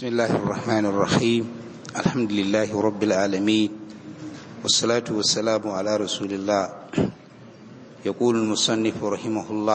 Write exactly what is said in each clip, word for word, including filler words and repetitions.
بسم الله الرحمن الرحيم. الحمد لله رب العالمين، والصلاة والسلام على رسول الله. يقول المصنف رحمه الله: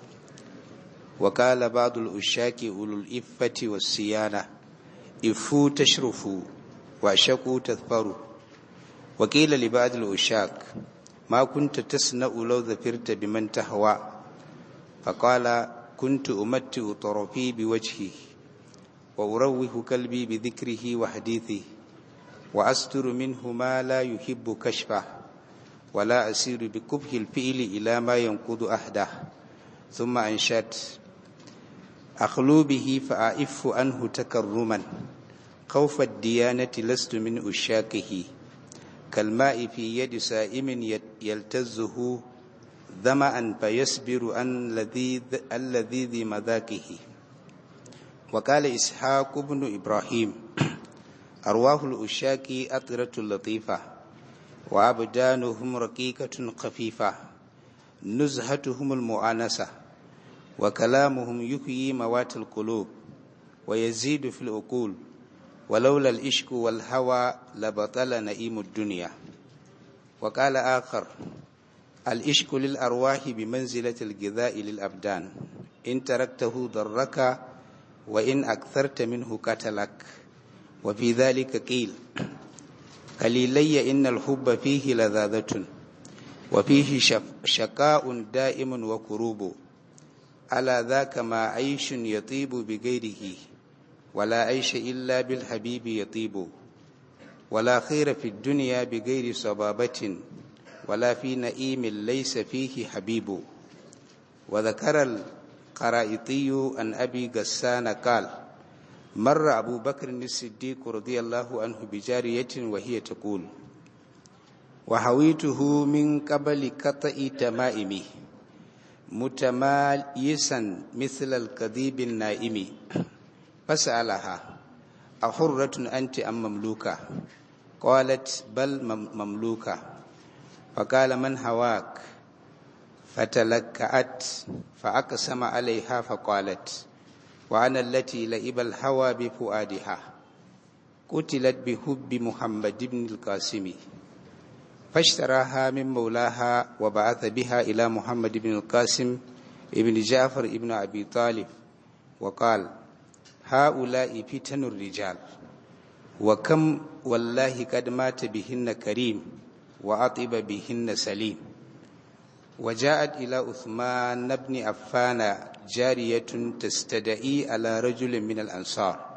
وقال بعض الأشاك أولو الإفة والسيانة: إفوا تشرفوا وأشكوا تظفروا. وقيل لبعض الأشاك: ما كنت تصنع لو ظفرت بمن تهوى؟ فقال: كنت أمتع طرفي بوجهه، وأروه كلبي بذكره وحديثه، وأستر منه ما لا يحب كشفه، ولا أسير بكبه الفئل إلى ما ينقض أحده. ثم أنشأت: أخلو به فأعف عنه تكرما، خوف الديانة لست من أشاكه، كالماء في يد سائم يلتزه ظمأ فيصبر عن اللذيذ مذاقه. وقال إسحاق بن إبراهيم: أرواح الأشاك أطرة لطيفة، وأبدانهم رقيقة خفيفة، نزهتهم المؤانسة، وكلامهم يحيي موات القلوب ويزيد في العقول، ولولا العشق والهوى لبطل نعيم الدنيا. وقال آخر: العشق للأرواح بمنزلة الغذاء للأبدان، إن تركته ضرك، وإن أكثرت منه قتلك. وفي ذلك قيل: قليلي إن الحب فيه لذاذة، وفيه شقاء دائم وكروب، ألا ذاك ما عيش يطيب بغيره، ولا عيش إلا بالحبيب يطيب، ولا خير في الدنيا بغير صبابة، ولا في نئيم ليس فيه حبيب. وذكر القرائطي عن أبي غسان قال: مر أبو بكر الصديق رضي الله عنه بجارية وهي تقول: وحويته من قبل قطع تمائمي، متمايسا مثل الكذيب النائم، فسألها: أحرة أنت أم مملوكة؟ قالت: بل مملوكة. فقال: من هواك؟ فتلكأت فأقسم عليها فقالت: وأنا التي لئب الهوى بفؤادها، قتلت بحب محمد بن القاسم. فاشتراها من مولاها وبعث بها إلى محمد بن القاسم ابن جعفر ابن أبي طالب، وقال: هؤلاء فتن الرجال، وكم والله قد مات بهن كريم، وأطب بهن سليم. وجاءت إلى عثمان بن عفان جارية تستدعي على رجل من الأنصار،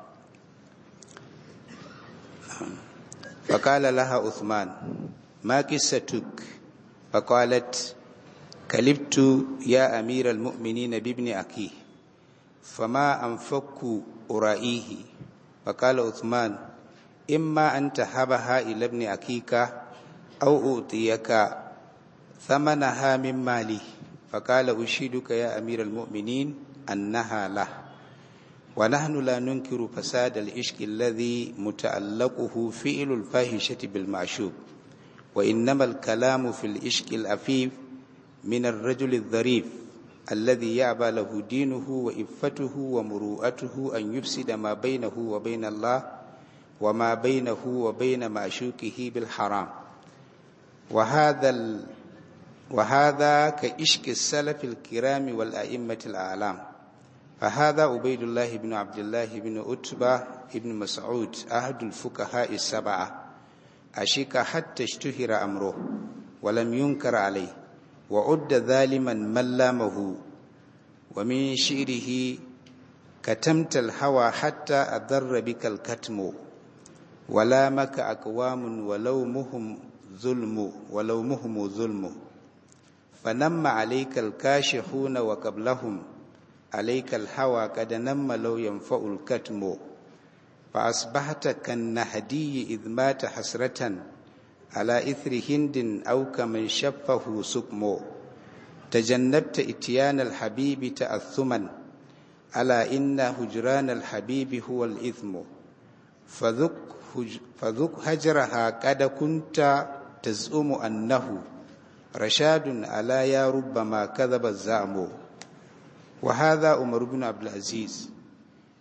فقال لها عثمان: ما قصتك؟ فقالت: كلبت يا أمير المؤمنين بابن أخيه، فما أنفك أرائيه. فقال عثمان: إما أن تهبها إلى ابن أخيك، أو أعطيك ثمنها من مالي. فقال: أشهدك يا أمير المؤمنين أنها له، ونحن لا ننكر فساد العشق الذي متعلقه فعل الفاحشة بالمعشوق، وإنما الكلام في العشق العفيف من الرجل الظريف الذي يعبى له دينه وإفته ومروءته أن يفسد ما بينه وبين الله، وما بينه وبين معشوقه بالحرام. وهذا ال وهذا كعشق السلف الكرام والأئمة الأعلام. فهذا عبيد الله بن عبد الله بن عتبة بن مسعود أحد الفقهاء السبعة، عشق حتى اشتهر أمره ولم ينكر عليه، وعد ظالما من لامه. ومن شعره: كتمت الهوى حتى أضر بك الكتم، ولامك أقوام ولومهم ظلم ولومهم ظلم، فنم عليك الكاشحون وقبلهم عليك الهوى قد نم لو ينفع الكتم، فأصبحت كالنهدي إذ مات حسرة على إثر هند أو كمن شفه سقم، تجنبت إتيان الحبيب تأثما، ألا إن هجران الحبيب هو الإثم، فذق فذق هجرها قد كنت تزعم أنه رشاد، ألا يا ربما كذب الزعم. وهذا عمر بن عبد العزيز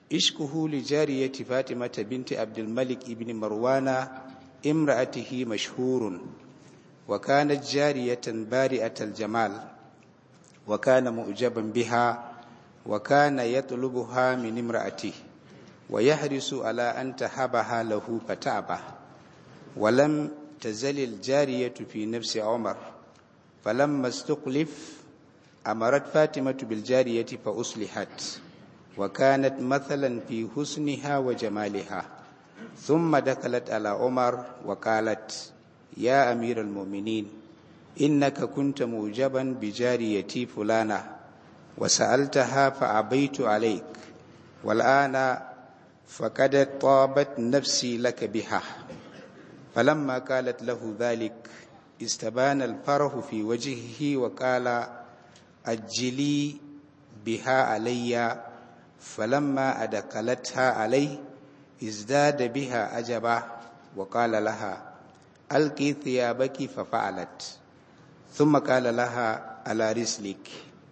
ishkuhu li jariyati Fatimata binti Abdul Malik ibn Marwana imra'atihi mashhurun wa kanat jariyatan bari'atal jamal wa kana mu'jaban biha wa kana yatlubuha min imra'atihi wa yahrisu ala an tahabaha lahu fataba wa lam tazal al jariyatu fi nafsi Umar falamma istuqlif amarat Fatimatu bil jariyati fa uslihat wa kanat mathalan fi husniha wa jamaliha thumma dakalat ala Umar wa qalat ya amiral mu'minin innaka kunta mujaban bi jariyati fulana wa sa'altaha fa abaitu alayk wal ana faqad tabat nafsi laka biha falamma qalat lahu dhalik istabana al farahu fi wajhihi wa qala ajli biha alayya falamma adakalatha alayhi ازداد بها أجبا وقال لها ألقي ثيابك ففعلت ثم قال لها على رسلك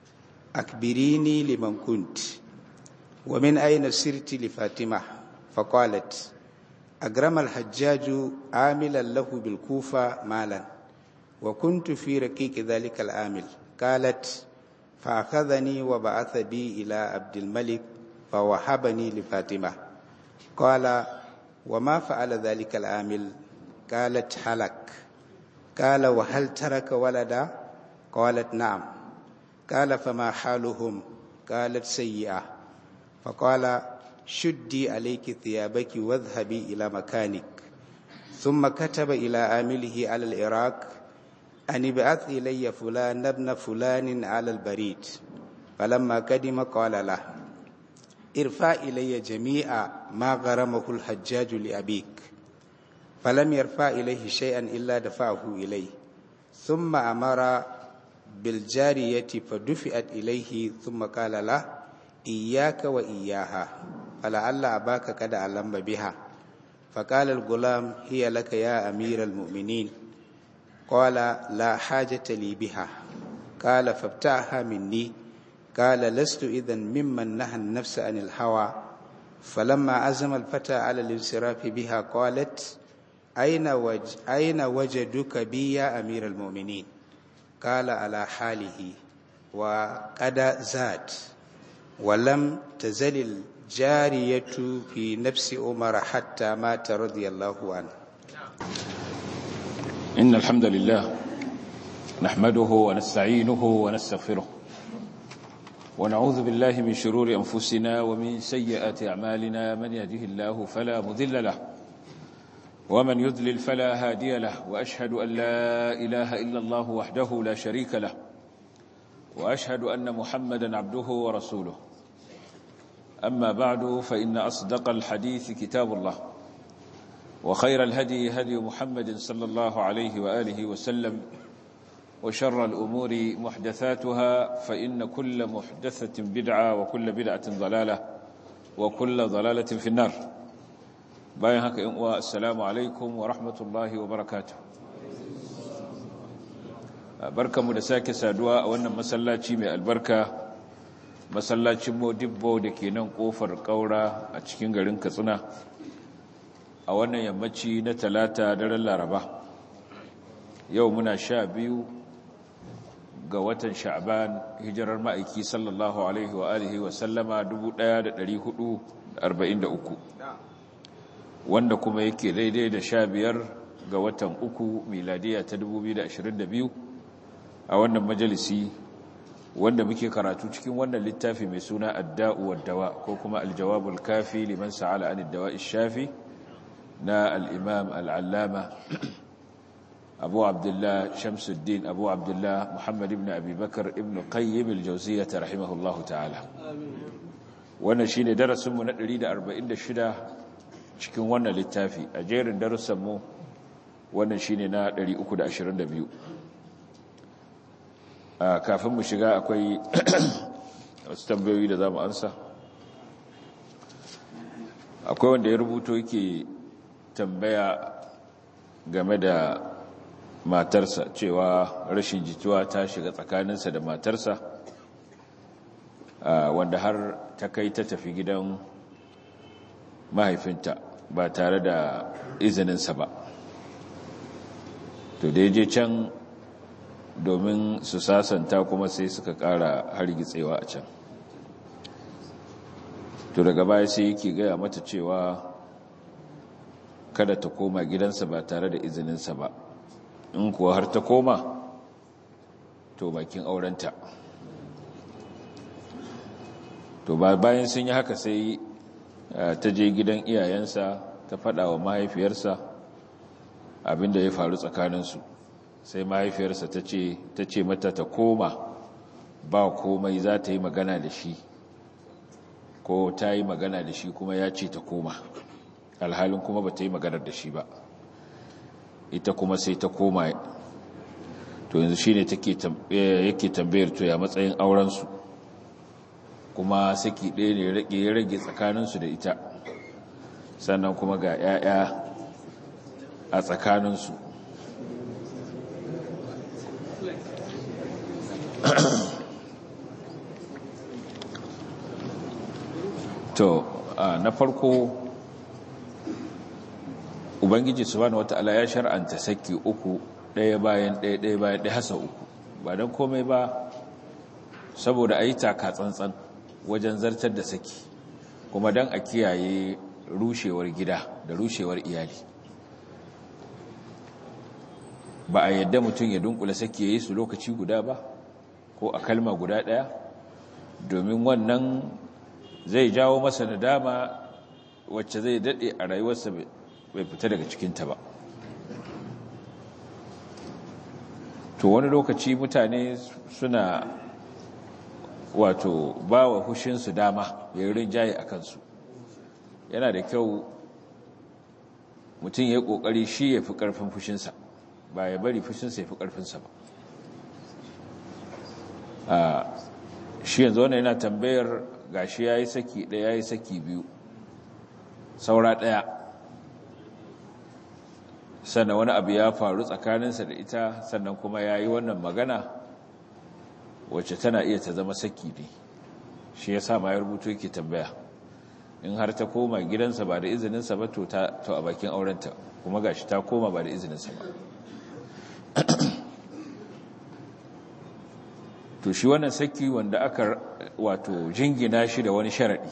أكبريني لمن كنت ومن أين سرت لفاطمة فقالت أجرم الحجاج عاملا له بالكوفة مالا وكنت في رقيق ذلك العامل قالت فأخذني وبعث بي إلى عبد الملك فوهبني لفاطمة قال وما فعل ذلك العامل قالت هلك قال وهل ترك ولدا قالت نعم قال فما حالهم قالت سيئة فقال شدي عليك ثيابك واذهبي إلى مكانك ثم كتب إلى عامله على العراق أن ابعث إلي فلان ابن فلان على البريد فلما قدم قال له ارفع إلي جميع ما غرمه الحجاج لأبيك فلم يرفع إليه شيئا إلا دفعه إليه ثم أمر بالجارية فدفعت إليه ثم قال له إياك وإياها فلعل أباك قد علم بها فقال الغلام هي لك يا أمير المؤمنين قال لا حاجة لي بها قال فابتعها مني قال لست إذن ممن نهى النفس عن الهوى فلما عزم الفتى على الانصراف بها قالت أين, وج أين وجدك بي يا أمير المؤمنين قال على حاله وقد زاد ولم تزل الجارية في نفس عمر حتى مات رضي الله عنه. إن الحمد لله نحمده ونستعينه ونستغفره ونعوذ بالله من شرور أنفسنا ومن سيئات أعمالنا من يهده الله فلا مضل له ومن يضلل فلا هادي له وأشهد أن لا إله إلا الله وحده لا شريك له وأشهد أن محمدا عبده ورسوله أما بعد فإن أصدق الحديث كتاب الله وخير الهدي هدي محمد صلى الله عليه وآله وسلم وشر الأمور محدثاتها فإن كل محدثة بدعة وكل بدعة ضلالة وكل ضلالة في النار. بايهك والسلام عليكم ورحمة الله وبركاته. بركة مدساك سادواء وانا مسلاتي من البركة مسلاتي مودبو دكي ننقوفر قورا اتشكين غرين كثنا وانا يمتي نتلاتا در اللاربا يومنا شابيو ga watan Sha'ban hijirar ma'aiki sallallahu alaihi wa alihi wa sallama dubu ɗaya da ɗari hudu da arba'in da uku wanda kuma yake daidai da sha biyar ga watan uku miladiya ta dubu biyu da ashirin da biyu a wannan majalisi wanda muke karatu cikin wannan littafi mai suna Ad-Da'u wad-Dawa ko kuma Al-Jawabul Kafi liman sa'ala 'an ad-dawa'i ash-shafi na al-Imam al-Allama أبو عبد الله شمس الدين أبو عبد الله محمد بن أبي بكر ابن قيم الجوزية رحمه الله تعالى وانا شيني درس من نريد أربعين شدة cikin wannan littafi a jerin darussan mu wannan shine na ɗari uku da ashirin da biyu kafin mu shiga akwai wasu tambayoyi da zamu ansa akwai wanda ya rubuto yake tambaya game da matarsa cewa rashin jituwa ta shiga tsakaninsa da matarsa wanda har ta kai ta tafi gidan mahaifinta ba tare da izininsa ba. To da je can domin su sasanta kuma sai suka ƙara hargitsewa a can. To daga baya sai yake gaya mata cewa kada ta koma gidansa ba tare da izininsa ba, in kuwa har ta koma to bakin aurenta. To bayan sun yi haka sai ta je gidan iyayensa ta faɗa wa mahaifiyarsa abinda ya faru tsakaninsu. Sai mahaifiyarsa ta ce ta ce mata ta koma, ba komai, za ta yi magana da shi, ko ta yi magana da shi kuma ya ce ta koma, alhalin kuma ba ta yi maganar da shi ba. Ita kuma sai ta koma. To yanzu shi ne yake tambayar to ya matsayin aurensu, kuma saki ɗaya ne ya rage tsakaninsu da ita, sannan kuma ga 'ya'ya a tsakaninsu. To na farko, ubangiji subhanahu wata'ala ya shar'anta saki uku, ɗaya bayan ɗaya ɗaya bayan ɗaya hasa uku, ba don komai ba saboda a yi taka tsantsan wajen zartar da saki, kuma don a kiyaye rushewar gida da rushewar iyali. Ba a yadda mutum ya dunkula saki ya yi su lokaci guda ba, ko a kalma guda ɗaya, domin wannan zai jawo masa nadama wacce zai daɗe a rayuwarsa bai fita daga cikinta ba. To wani lokaci mutane suna wato ba wa hushinsu dama ya yi rinjaye a kansu. Yana da kyau mutum ya yi ƙoƙari shi ya fi ƙarfin fushinsa, ba ya bari fushinsa ya fi ƙarfinsa ba. Shi yanzu wannan yana tambayar gashi ya yi saki ɗaya, ya yi saki biyu, saura ɗaya, sannan wani abu ya faru tsakaninsa da ita, sannan kuma ya yi wannan magana wacce tana iya ta zama saki ne. Shi ya sa ma ya rubuto yake tambaya, in har ta koma gidansa ba da izininsa ba, to a bakin aurenta, kuma gashi ta koma ba da izininsa ba. To shi wannan saki wanda aka wato jingina shi da wani sharaɗi,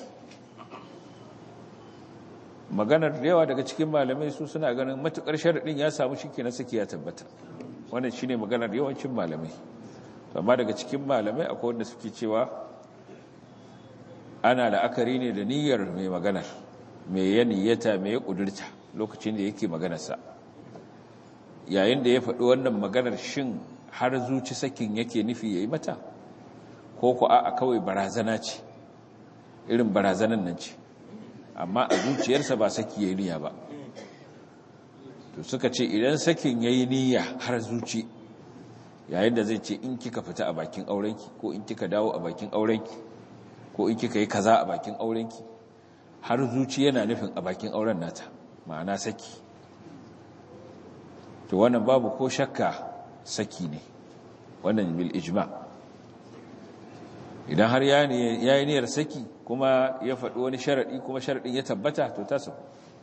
maganar da yawa daga cikin malamai su suna ganin matukar sharaɗin ya samu shi ke na saki ya tabbata. Wannan shi ne maganar yawancin malamai. Amma daga cikin malamai akwai wanda suke cewa ana la'akari ne da niyyar mai maganar, mai ya niyyata, mai ya ƙudurta lokacin da yake maganarsa. Yayin da ya faɗi wannan maganar, shin har zuci sakin yake nufi ya yi mata, ko ku a kawai barazana ce, irin barazanan nan ce, amma a zuciyarsa ba saki ya yi niyya ba. To suka ce idan sakin ya yi niyya har zuci, yayin da zai ce in kika fita a bakin aurenki, ko in kika dawo a bakin aurenki, ko in kika yi kaza a bakin aurenki, har zuci yana nufin a bakin auren nata, ma'ana saki. To wannan babu ko shakka saki ne, wannan bil ijma. Idan har ya yi niyyar saki kuma ya faɗi wani sharaɗi, kuma sharaɗin ya tabbata, to ta saku.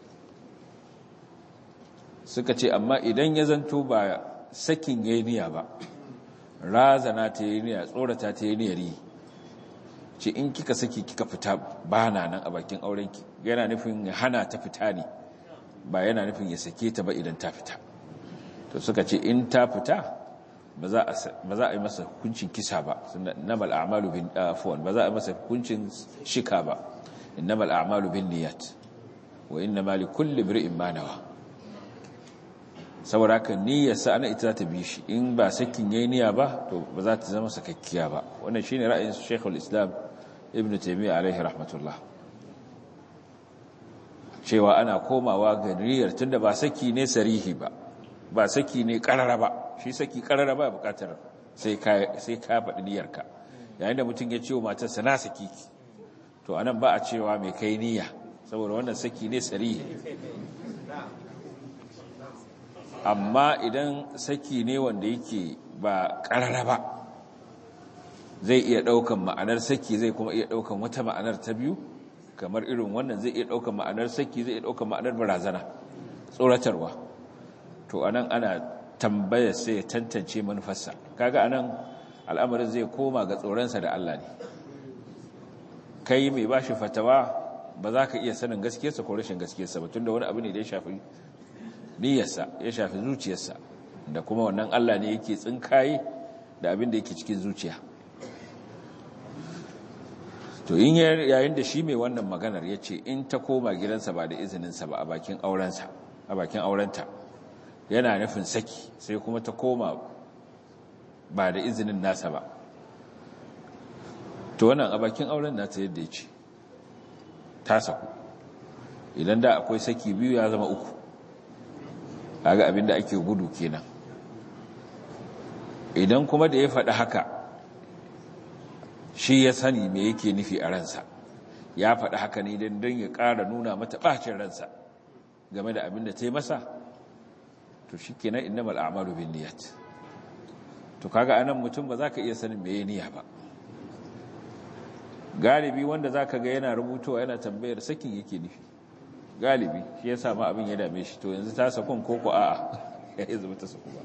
Suka ce amma idan ya zanto ba sakin ya yi niyya ba, razana ta yi niyya, tsorata ta yi niyyar yi, ce in kika saki kika fita ba na nan a bakin aurenki, yana nufin ya hana ta fita ne, ba yana nufin ya sake ta ba idan ta fita. To suka ce in ta fita ba za a yi masa hukuncin kisa ba, innamal a'malu bin afwan, ba za a yi masa hukuncin shika ba, innamal a'malu bin niyyat wa innamal likulli imrin ma nawa. Saboda haka niyyarsa ana ita za ta bi shi, in ba sakin yayi niyya ba to ba za ta zama sakakkiya ba. Wannan shine ra'ayin Sheikhul Islam Ibn Taymiyyah alaihi rahmatullah, cewa ana komawa ga niyyar, tunda ba saki ne sarihi ba, ba saki ne karara ba. Shi saki karara ba bukatar sai ka sai ka faɗi niyyarka. Yayin da mutum ya ce wa matarsa na saki ki, to anan ba a cewa mai kai niyya, saboda wannan saki ne sarihi. Amma idan saki ne wanda yake ba karara ba, zai iya daukan ma'anar saki, zai kuma iya daukan wata ma'anar ta biyu, kamar irin wannan zai iya ɗaukar ma'anar saki, zai iya ɗaukar ma'anar barazana, tsoratarwa. To anan ana tambaya sai ya tantance manufarsa. Kaga anan al'amarin zai koma ga tsoronsa da Allah ne. Kai mai bashi fatawa ba za ka iya sanin gaskiyarsa ko rashin gaskiyarsa ba, tunda wani abu ne da ya shafi niyyarsa, ya shafi zuciyarsa, da kuma wannan Allah ne yake tsinkaye da abin da yake cikin zuciya. To in yayin da shi mai wannan maganar ya ce in ta koma gidansa ba da izininsa ba a bakin aurensa, a bakin aurenta, yana nufin saki, sai kuma ta koma ba da izinin nasa ba, to wannan a bakin auren nata yadda ya ce ta saku. Idan da akwai saki biyu ya zama uku, kaga abin da ake gudu kenan. Idan kuma da ya faɗi haka shi ya sani me yake nufi a ransa, ya faɗi haka ne don don ya ƙara nuna mata ɓacin ransa game da abin da ta yi masa, to shi kenan innamal a'malu bin niyyat. To kaga anan mutum ba za ka iya sanin me ya niyya ba. Galibi wanda za ka ga yana rubutowa yana tambayar sakin yake nufi, galibi shi ya sama abin ya dame shi. To yanzu ta sakon koko a'a ya yi zama ta saku ba.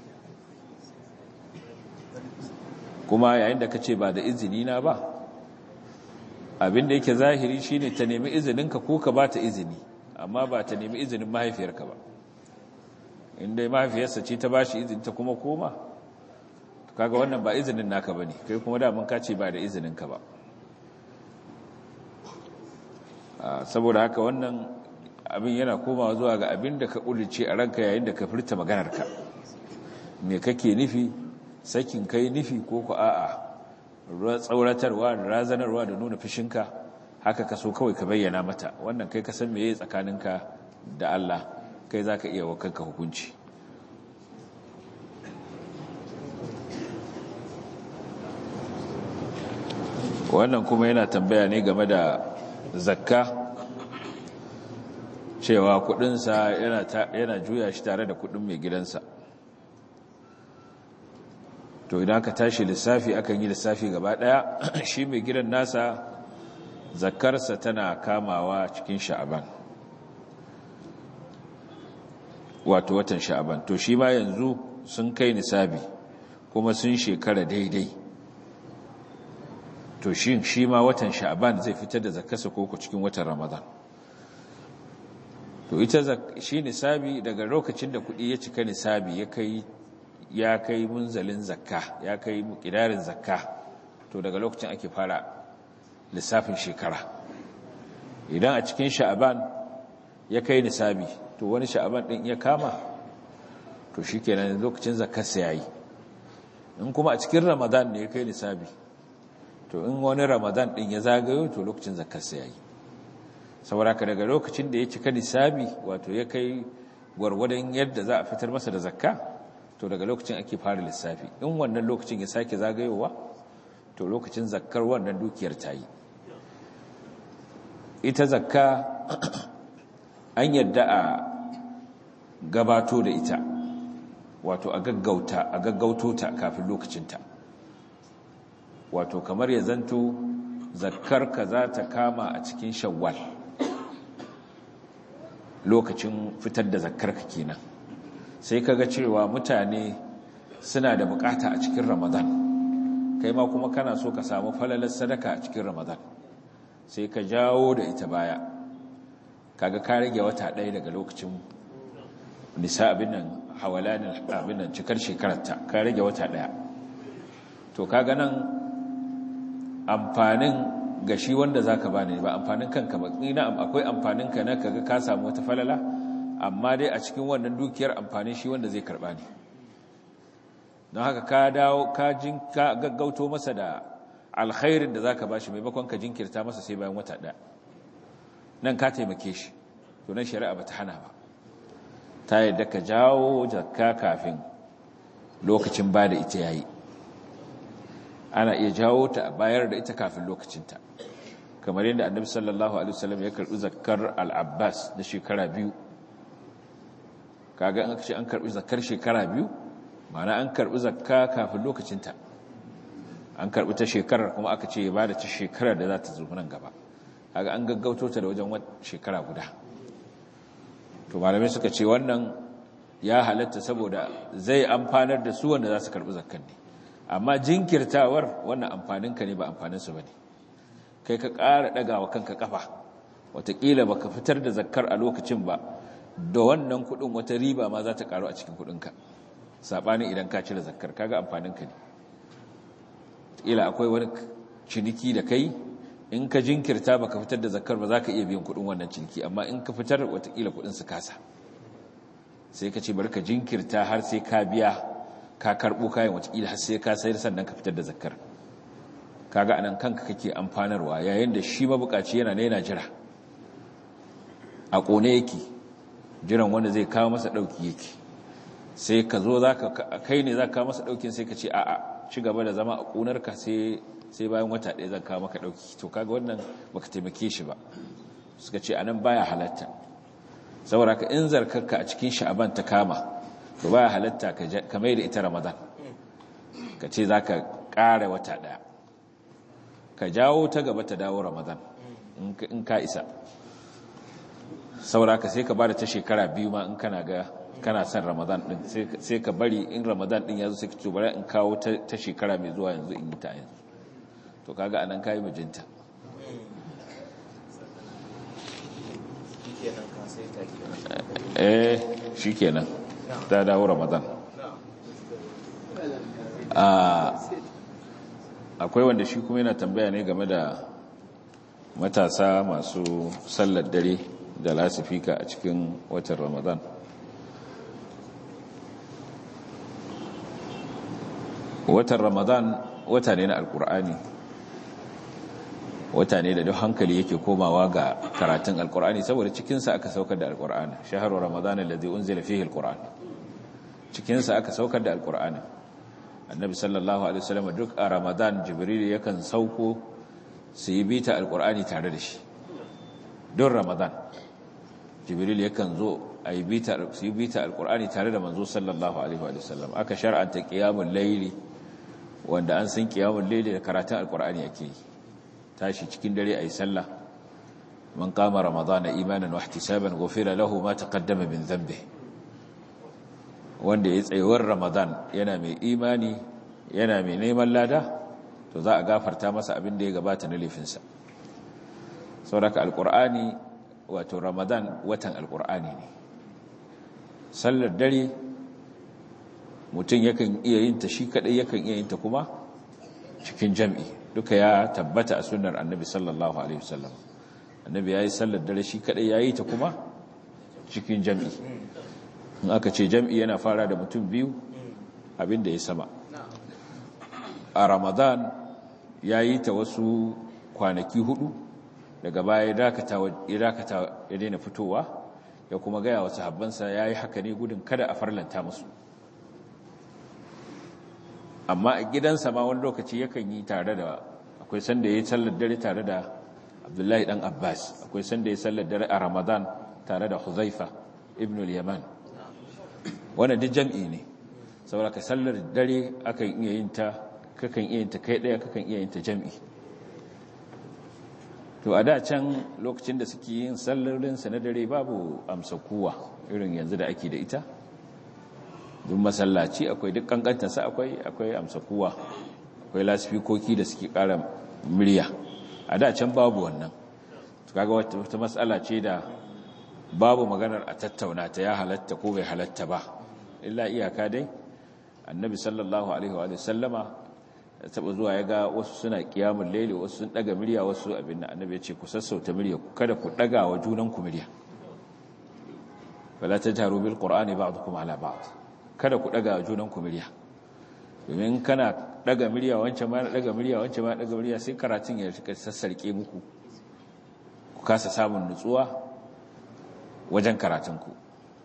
Kuma yayin da ka ce ba da izini na ba, abin da yake zahiri shine ta nemi izininka ko ka ba ta izini, amma ba ta nemi izinin mahaifiyarka ba. Inda mahaifiyarsa ce ta ba shi izini ta kuma koma, kaga wannan ba izinin naka ba ne, kai kuma damun ka ce ba da izininka ba. Saboda haka wannan abin yana komawa zuwa ga abin da ka ƙulice a ranka yayin da ka furta maganarka. Me kake nufi? Sakin kai nufi ko ku a'a tsauratarwa da razanarwa da nuna fushinka, haka ka so kawai ka bayyana mata. Wannan kai ka san me yayi tsakaninka da Allah, kai za ka iya wa kanka hukunci. Wannan kuma yana tambaya ne game da zakka, cewa kudinsa yana, yana juya shi tare da kudin mai gidansa. To idan aka tashi lissafi akan yi lissafi gaba daya, shi mai gidan nasa zakkarsa tana kamawa cikin sha'aban, wato watan sha'aban. To shi ma yanzu sun kai nisabi kuma sun shekara daidai. To shi shi ma watan sha'aban zai fitar da zakkarsa koko cikin watan ramadan. To ita shi nisabi daga lokacin da kuɗi ya cika nisabi ya kai ya kai munzalin zakka, ya kai muƙidarin zakka, to daga lokacin ake fara lissafin shekara. Idan a cikin sha'aban ya kai nisabi, to wani sha'aban din ya kama, to shikenan lokacin zakkar sa yayi. In kuma a cikin ramadan ne ya kai nisabi, to in wani ramadan din ya zagayo, to lokacin zakkar sa yayi. Saboda ka daga lokacin da ya cika nisabi, wato ya kai gwargwadon yadda za a fitar masa da zakka, to daga lokacin ake fara lissafi. In wannan lokacin ya sake zagayowa, to lokacin zakkar wannan dukiyar ta yi. Ita zakka an yadda a gabato da ita, wato a gaggauta a gaggauto ta kafin lokacinta. Wato kamar ya zanto zakkar ka za ta kama a cikin shawwal, lokacin fitar da zakkar ka kenan. Sai kaga cewa mutane suna da bukata a cikin ramadan, kai ma kuma kana so ka samu falalar sadaka a cikin ramadan, sai ka jawo da ita baya, kaga ka rage wata ɗaya daga lokacin nisa abin nan hawalanin abin nan cikar shekararta, ka rage wata ɗaya. To kaga nan amfanin ga shi wanda zaka bani ba amfanin kanka ba. Ina akwai amfanin ka na kaga ka samu wata falala, amma dai a cikin wannan dukiyar amfanin shi wanda zai karba ne. Don haka ka dawo ka jin ka gaggauto masa da alkhairin da zaka bashi, maimakon ka jinkirta masa sai bayan wata ɗaya. Nan ka taimake shi, to nan shari'a bata hana ba, ta yadda ka jawo zakka kafin lokacin ba da ita yayi. Ana iya jawo ta bayar da ita kafin lokacinta, kamar yadda annabi sallallahu alaihi wasallam ya karbi zakkar al-Abbas da shekara biyu. Kaga an ce an karbi zakkar shekara biyu, ma'ana an karbi zakka kafin lokacinta. An karbi ta shekarar kuma aka ce ya bada ta shekarar da za ta zo nan gaba. kaga an gaggauto ta da wajen shekara guda. To malamai suka ce wannan ya halatta saboda zai amfanar da su wanda za su karɓi zakkan ne, amma jinkirtawar wannan amfaninka ne ba amfaninsu ba ne. Kai ka ƙara ɗagawa kanka ƙafa, wataƙila ba ka fitar da zakkar a lokacin ba, da wannan kuɗin wata riba ma za ta ƙaru a cikin kuɗinka, saɓanin idan ka cire zakkar, kaga amfaninka ne. Ila akwai wani ciniki da kai, in ka jinkirta ba ka fitar da zakkar ba za ka iya biyan kuɗin wannan ciniki, amma in ka fitar wataƙila kuɗin su kasa, sai ka ce bari ka jinkirta har sai ka biya, ka karɓo kayan wataƙila har sai ka sayar sannan ka fitar da zakkar. Kaga anan kanka kake amfanarwa, yayin da shi mabukaci yana ne yana jira a kone yake jiran wanda zai kawo masa dauki yake, sai ka zo zaka kai ne zaka kawo masa daukin sai ka ce a'a ci gaba da zama a konarka sai sai bayan wata ɗaya zan kawo maka dauki. To kaga wannan baka taimake shi ba, suka ce anan baya halatta. Saboda ka in zarkarka a cikin sha'aban ta kama, to baya halatta ka mai da ita Ramadan, ka ce zaka ƙara wata ɗaya, ka jawo ta gaba ta dawo Ramadan in ka isa. Saboda ka sai ka bada ta shekara biyu ma in kana ga kana son Ramadan din, sai ka bari in Ramadan din yazo sai ka ce bari in kawo ta shekara mai zuwa yanzu in yi ta yanzu. To kaga anan kai mijinta. eh shikenan ta dawo Ramadan. a akwai wanda shi kuma yana tambaya ne game da matasa masu sallar dare da lasifika a cikin watan Ramadan. Watan Ramadan wata ne na Alkur'ani, wata ne da duk hankali yake komawa ga karatun Alkur'ani, saboda cikinsa aka saukar da Alkur'ani. Shahru Ramadan alladhi unzila fihi Alkur'an, cikinsa aka saukar da Alkur'ani. Annabi sallallahu alaihi wasallam duk a Ramadan Jibril yakan sauko su yi bita Alkur'ani tare da shi. Don Ramadan Jibril yakan zo a yi bita su yi bita Alkur'ani tare da manzo sallallahu alaihi wasallam. Aka shar'anta qiyamul layli, wanda an san qiyamul layli da karatun Alkur'ani ake yi. Tashi cikin dare ayi sallah. Man qama ramadana imanan wa ihtisaban ghufira lahu ma taqaddama min dhanbihi. Wanda ya tsayuwar Ramadan yana mai imani yana mai neman lada, to za a gafarta masa abin da ya gabata na laifinsa. Saboda Alkur'ani, wato Ramadan watan Alkur'ani ne. Sallar dare mutum yakan iya yin ta shi kadai, yakan iya yin ta kuma cikin jam'i. Duka ya tabbata a sunnar Annabi sallallahu alaihi wasallam. Annabi yayi sallar dare shi kadai, yayi ta kuma cikin jam'i. In aka ce jam'i yana fara da mutum biyu abinda ya sama. A Ramadan yayi ta wasu kwanaki hudu, daga baya ya dakata ya dakata ya daina fitowa, ya kuma gaya wa sahabbansa yayi haka ne gudun kada a farlanta musu. Amma a gidansa ma wani lokaci yakan yi tare da, akwai sanda yayi sallar dare tare da Abdullahi dan Abbas, akwai sanda yayi sallar dare a Ramadan tare da Huzaifa ibn al-Yaman. Wannan duk jam'i ne, saboda ka sallar dare akan iya yin ta, kakan iya yin ta kai daya, kakan iya yin ta jam'i. To a da can lokacin da suke yin sallarinsa na dare babu amsa kuwa irin yanzu da ake da ita. Duk masallaci akwai, duk kankantarsa akwai akwai amsa kuwa, akwai lasifikoki da suke ƙara murya. A da can babu wannan. To kaga wata, wata matsala ce da babu maganar a tattauna ta ya halatta ko bai halatta ba. Illa iyaka dai Annabi sallallahu alaihi wa sallama taba zuwa ya ga wasu suna qiyamul layli, wasu sun daga murya, wasu abin da Annabi ya ce ku sassauta murya, kada ku daga wa junan ku murya. Fala tajharu bil qur'ani ba'dukum ala ba'd, kada ku daga wa junan ku murya. Domin kana daga murya wancan ma daga murya wancan ma daga murya, sai karatun ya rika sassarke muku, ku kasa samun nutsuwa wajen karatunku.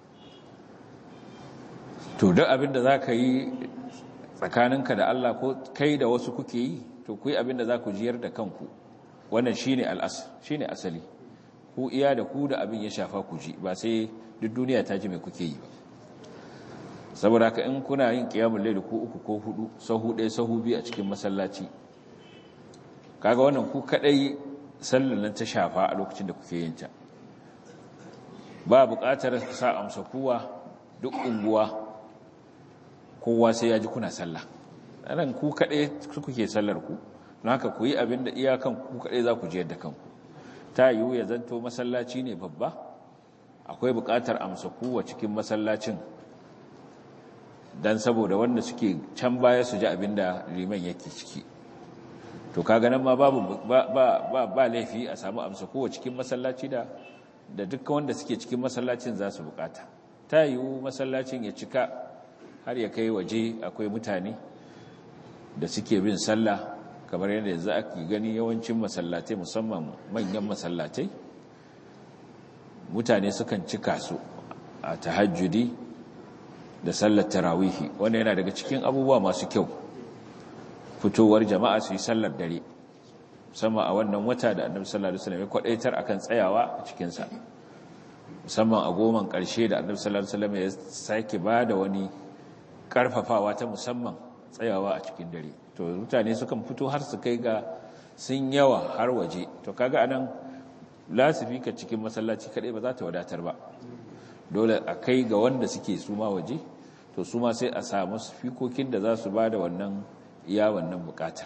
To duk abin da za ka yi tsakaninka da Allah ko kai da wasu kuke yi, to ku yi abin da za ku jiyar da kanku. Wannan shi ne al'as, shi ne asali. Ku iya da ku da abin ya shafa ku ji, ba sai duk duniya ta ji mai kuke yi ba. Saboda haka in kuna yin ƙiyamun laili ko uku ko hudu, sahu ɗaya sahu biyu a cikin masallaci, kaga wannan ku kaɗai sallar nan ta shafa a lokacin da kuke yin ta ba buƙatar sa amsa kuwa duk unguwa kowa sai ya ji kuna sallah nan ku kaɗai kuke sallar ku don haka ku yi abin da iyakan ku kaɗai za ku ji yadda kanku ta yiwu ya zanto masallaci ne babba akwai buƙatar amsa kuwa cikin masallacin don saboda wanda suke can baya su ji abin da liman yake ciki to kaga nan ma babu ba ba ba laifi a samu amsa kuwa cikin masallaci da da dukkan wanda suke cikin masallacin za su buƙata ta yiwu masallacin ya cika har ya kai waje akwai mutane da suke bin sallah kamar yadda yanzu ake gani yawancin masallatai musamman manyan masallatai mutane sukan cika su a tahajjudi da sallar tarawihi wanda yana daga cikin abubuwa masu kyau fitowar jama'a su yi sallar dare musamman a wannan wata da annabi sallallahu alaihi wasallam ya kwadaitar akan tsayawa a cikin sa musamman a goman karshe da annabi sallallahu alaihi wasallam ya sake bada wani karfafawa ta musamman tsayawa a cikin dare to mutane sukan fito har su kai ga sun yawa har waje to kaga anan lasifika cikin masallaci kadai ba za ta wadatar ba dole a kai ga wanda suke suma waje to suma sai a samu fikokin da za su bada wannan iya wannan bukatar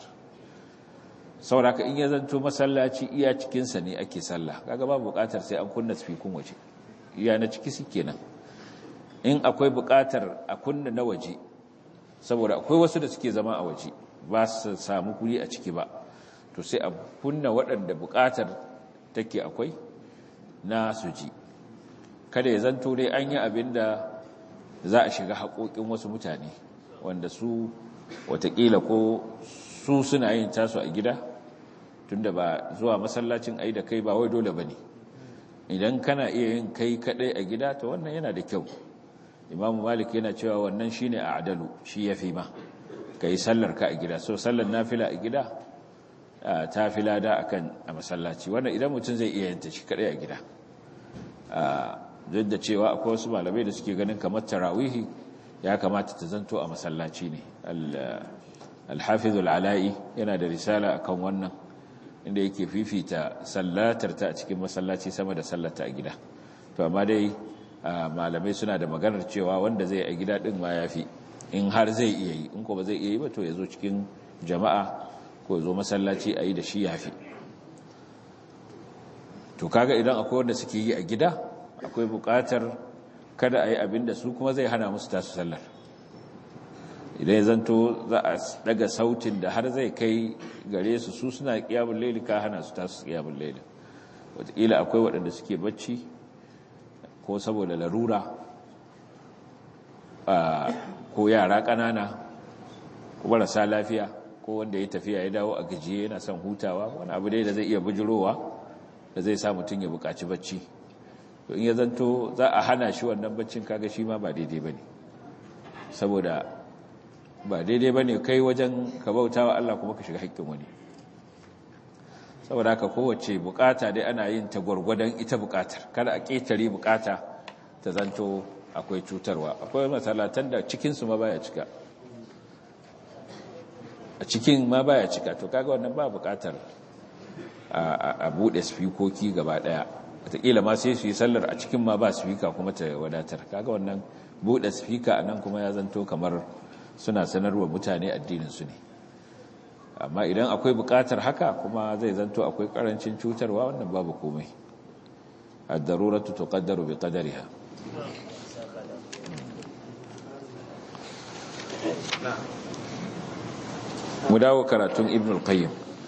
sauraka in ya zanto masallaci iya cikin sa ne ake sallah kaga ba bukatar sai an kunna fikun waje iya na ciki su kenan in akwai bukatar a kunna na waje saboda akwai wasu da suke zama a waje ba su samu kuri a ciki ba to sai a kunna waɗanda buƙatar take akwai na suji kada ya zanto dai an yi abin da za a shiga haƙoƙin wasu mutane wanda su watakila ko su suna yin tasu a gida tunda ba zuwa masallacin ai da kai ba wai dole ba ne idan kana iya yin kai kaɗai a gida to wannan yana da kyau imamu malik yana cewa wannan shine a'dalu shi yafi ma kai sallar ka a gida so sallar nafila a gida ta fila da akan a masallaci wannan idan mutum zai iya yanta shi kadai a gida duk da cewa akwai wasu malamai da suke ganin kamar tarawihi ya kamata ta zanto a masallaci ne al-hafiz al-ala'i yana da risala akan wannan inda yake fifita sallatar ta a cikin masallaci sama da sallata a gida to amma dai malamai suna da maganar cewa wanda zai a gida din ma yafi in har zai iya yi in ko ba zai iya yi ba to ya zo cikin jama'a ko zo masallaci a yi da shi yafi to kaga idan akwai wanda suke yi a gida akwai buƙatar kada a yi abin da su kuma zai hana musu tasu sallar idan ya zanto za a daga sautin da har zai kai gare su su suna ƙiyamun laili ka hana su tasu ƙiyamun laili wataƙila akwai waɗanda suke bacci ko saboda larura ko yara ƙanana ko marasa lafiya ko wanda ya tafiya ya dawo a gajiye yana son hutawa wani abu dai da zai iya bujirowa da zai sa mutum ya buƙaci bacci to in ya zanto za a hana shi wannan baccin kaga shi ma ba daidai ba ne saboda ba daidai ba ne kai wajen ka bauta wa Allah kuma ka shiga haƙƙin wani saboda haka kowace bukata dai ana yin ta gwargwadon ita bukatar kada a ƙetare bukata ta zanto akwai cutarwa akwai masalatan da cikinsu ma baya cika a cikin ma baya cika to kaga wannan ba bukatar a buɗe spikoki gaba ɗaya wataƙila ma sai su yi sallar a cikin ma ba spika kuma ta wadatar kaga wannan buɗe spika a nan kuma ya zanto kamar suna sanarwa mutane addininsu ne amma idan akwai buƙatar haka kuma zai zanto akwai ƙarancin cutarwa wannan babu komai ad-daruratu tuqaddaru bi qadariha mu dawo karatun ibn al-qayyim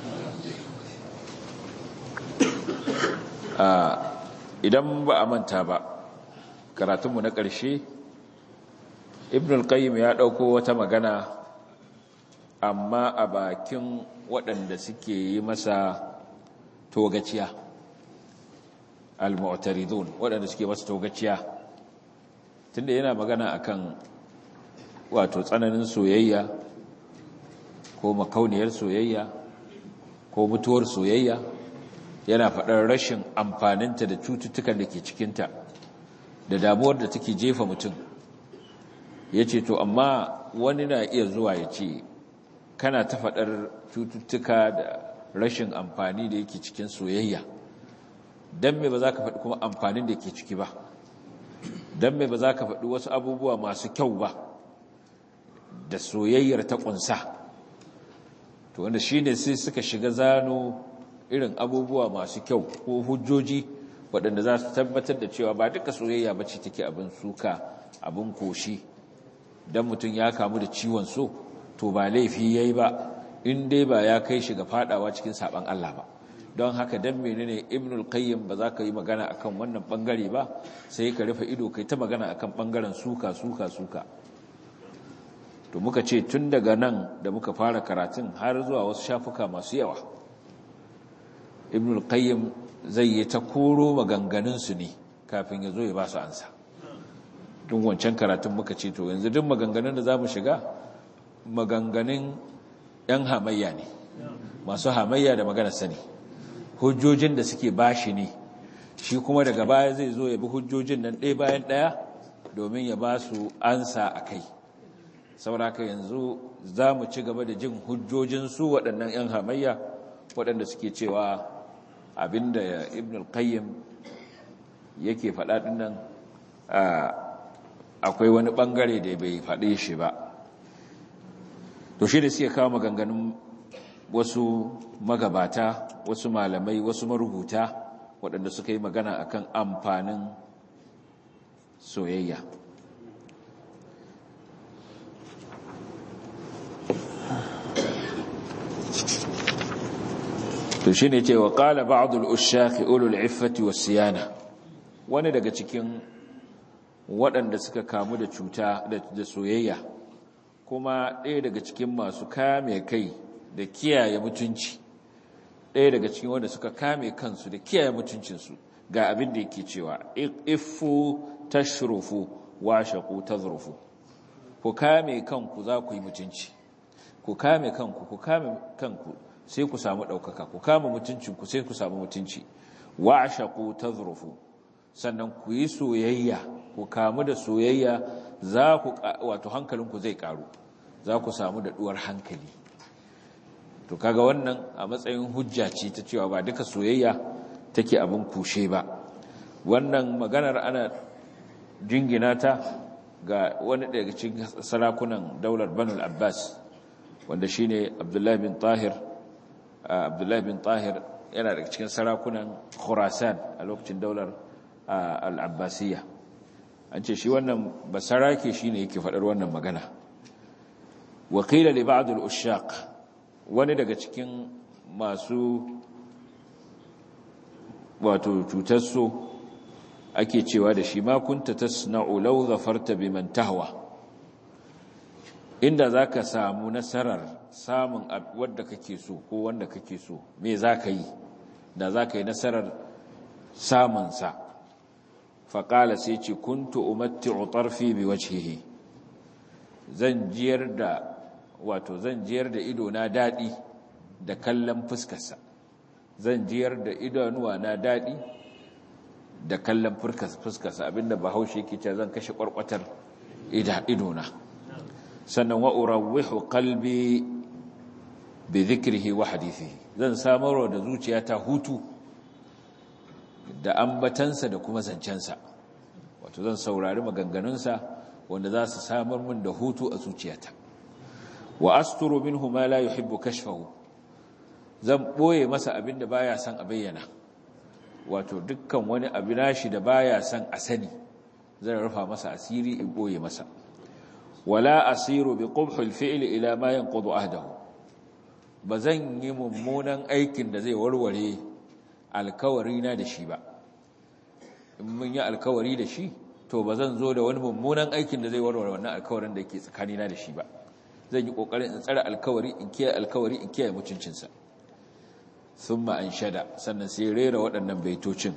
idan ba a manta ba karatunmu na ƙarshe ibn al-qayyim ya ɗauko wata magana amma a bakin waɗanda suke yi masa togaciya al-mu'taridun waɗanda suke masa togaciya tunda yana magana akan wato tsananin soyayya ko makauniyar soyayya ko mutuwar soyayya yana faɗar rashin amfaninta da cututtukan da ke cikinta da damuwar da take jefa mutum ya ce to amma wani na iya zuwa ya ce kana ta faɗar cututtuka da rashin amfani da yake cikin soyayya, dan me ba za ka faɗi kuma amfanin da yake ciki ba, dan me ba za ka faɗi wasu abubuwa masu kyau ba da soyayyar ta ƙunsa. To wanda shine sai suka shiga zano irin abubuwa masu kyau ko hujjoji waɗanda za su tabbatar da cewa ba duka soyayya ba ce take abin suka, abin koshi. Dan mutum ya kamu da ciwon so to ba laifi yayi ba in dai ba ya kai shi ga fadawa cikin saban Allah ba. Don haka dan menene Ibnul Qayyim ba za ka yi magana akan wannan bangare ba, sai ka rufe ido kai ta magana akan bangaren suka suka suka. To muka ce tun daga nan da muka fara karatun har zuwa wasu shafuka masu yawa, Ibnul Qayyim zai yi ta koro maganganun su ne kafin ya zo ya ba su ansa. Duk wancan karatun muka ce to yanzu duk maganganun da zamu shiga maganganun yan hamayya ne, masu hamayya da maganar sani, hujjojin da suke bashi ne, shi kuma daga baya zai zo ya bi hujjojin nan ɗaya bayan ɗaya domin ya ba su ansa a kai. Saboda haka yanzu za mu ci gaba da jin hujjojin su waɗannan yan hamayya waɗanda suke cewa abinda Ibn al-Qayyim yake faɗa ɗin nan akwai wani ɓangare da bai faɗe shi ba. To shi da suke kawo maganganun wasu magabata, wasu malamai, wasu marubuta waɗanda suka yi magana akan amfanin soyayya. To shi ne cewa ƙala ba'adul ushaki ulul iffati was siyana, wani daga cikin waɗanda suka kamu da cuta da soyayya kuma ɗaya daga cikin masu kame kai da kiyaye mutunci, ɗaya daga cikin wanda suka kame kansu da kiyaye mutuncinsu, ga abin da yake cewa iffu tashrufu wa shaqu tazrufu. Ku kame kanku za ku yi mutunci, ku kame kanku ku kame kanku sai ku samu ɗaukaka, ku kame mutuncinku sai ku samu mutunci. Wa shaqu tazrufu, sannan ku yi soyayya, ku kamu da soyayya, za ku wato hankalinku zai karu, za ku samu daɗuwar hankali. To kaga wannan a matsayin hujja ce ta cewa ba duka soyayya take abin kushe ba. Wannan maganar ana jingina ta ga wani daga cikin sarakunan daular Banu Abbas wanda shine Abdullah bin Tahir. Abdullah bin Tahir yana daga cikin sarakunan Khurasan a lokacin daular al-Abbasiyya. An ce shi wannan basarake shine yake faɗar wannan magana. Wa qila li ba'd al-ushaq, wani daga cikin masu wato cutar so ake cewa da shi ma kunta tasna'u law zafarta biman tahwa, inda zaka samu nasarar samun wanda kake so ko wanda kake so, me zaka yi da zaka yi nasarar samun sa? Faqala sai ce kuntu umatti'u tarfi biwajhihi, zan jiyar da wato zan jiyar da ido na dadi da kallon fuskarsa, zan jiyar da idanuwa na dadi da kallon fuskarsa, abinda Bahaushe yake cewa zan kashe kwarkwatar idona. Sannan wa urawwihu qalbi bi dhikrihi wa hadithihi, zan samarwa da zuciyata hutu da ambatansa da kuma zancensa, wato zan saurari maganganunsa wanda za su samar min da hutu a zuciyata. Wa asturu minhu ma la yuhibbu kashfahu, zan boye masa abin da baya son a bayyana, wato dukkan wani abu nashi da baya son a sani zan rufa masa asiri in boye masa. Wala asiru bi qubhil fi'li ila ma yanqudu ahdahu, bazan yi mummunan aikin da zai warware alkawari na da shi ba. In mun yi alkawari da shi to bazan zo da wani mummunan aikin da zai warware wannan alkawarin da yake tsakanina da shi ba. Zan yi kokarin in tsara alkawari, in kiyaye alkawari, in kiyaye mutuncinsa. Thumma anshada, sannan sai rera waɗannan baitocin.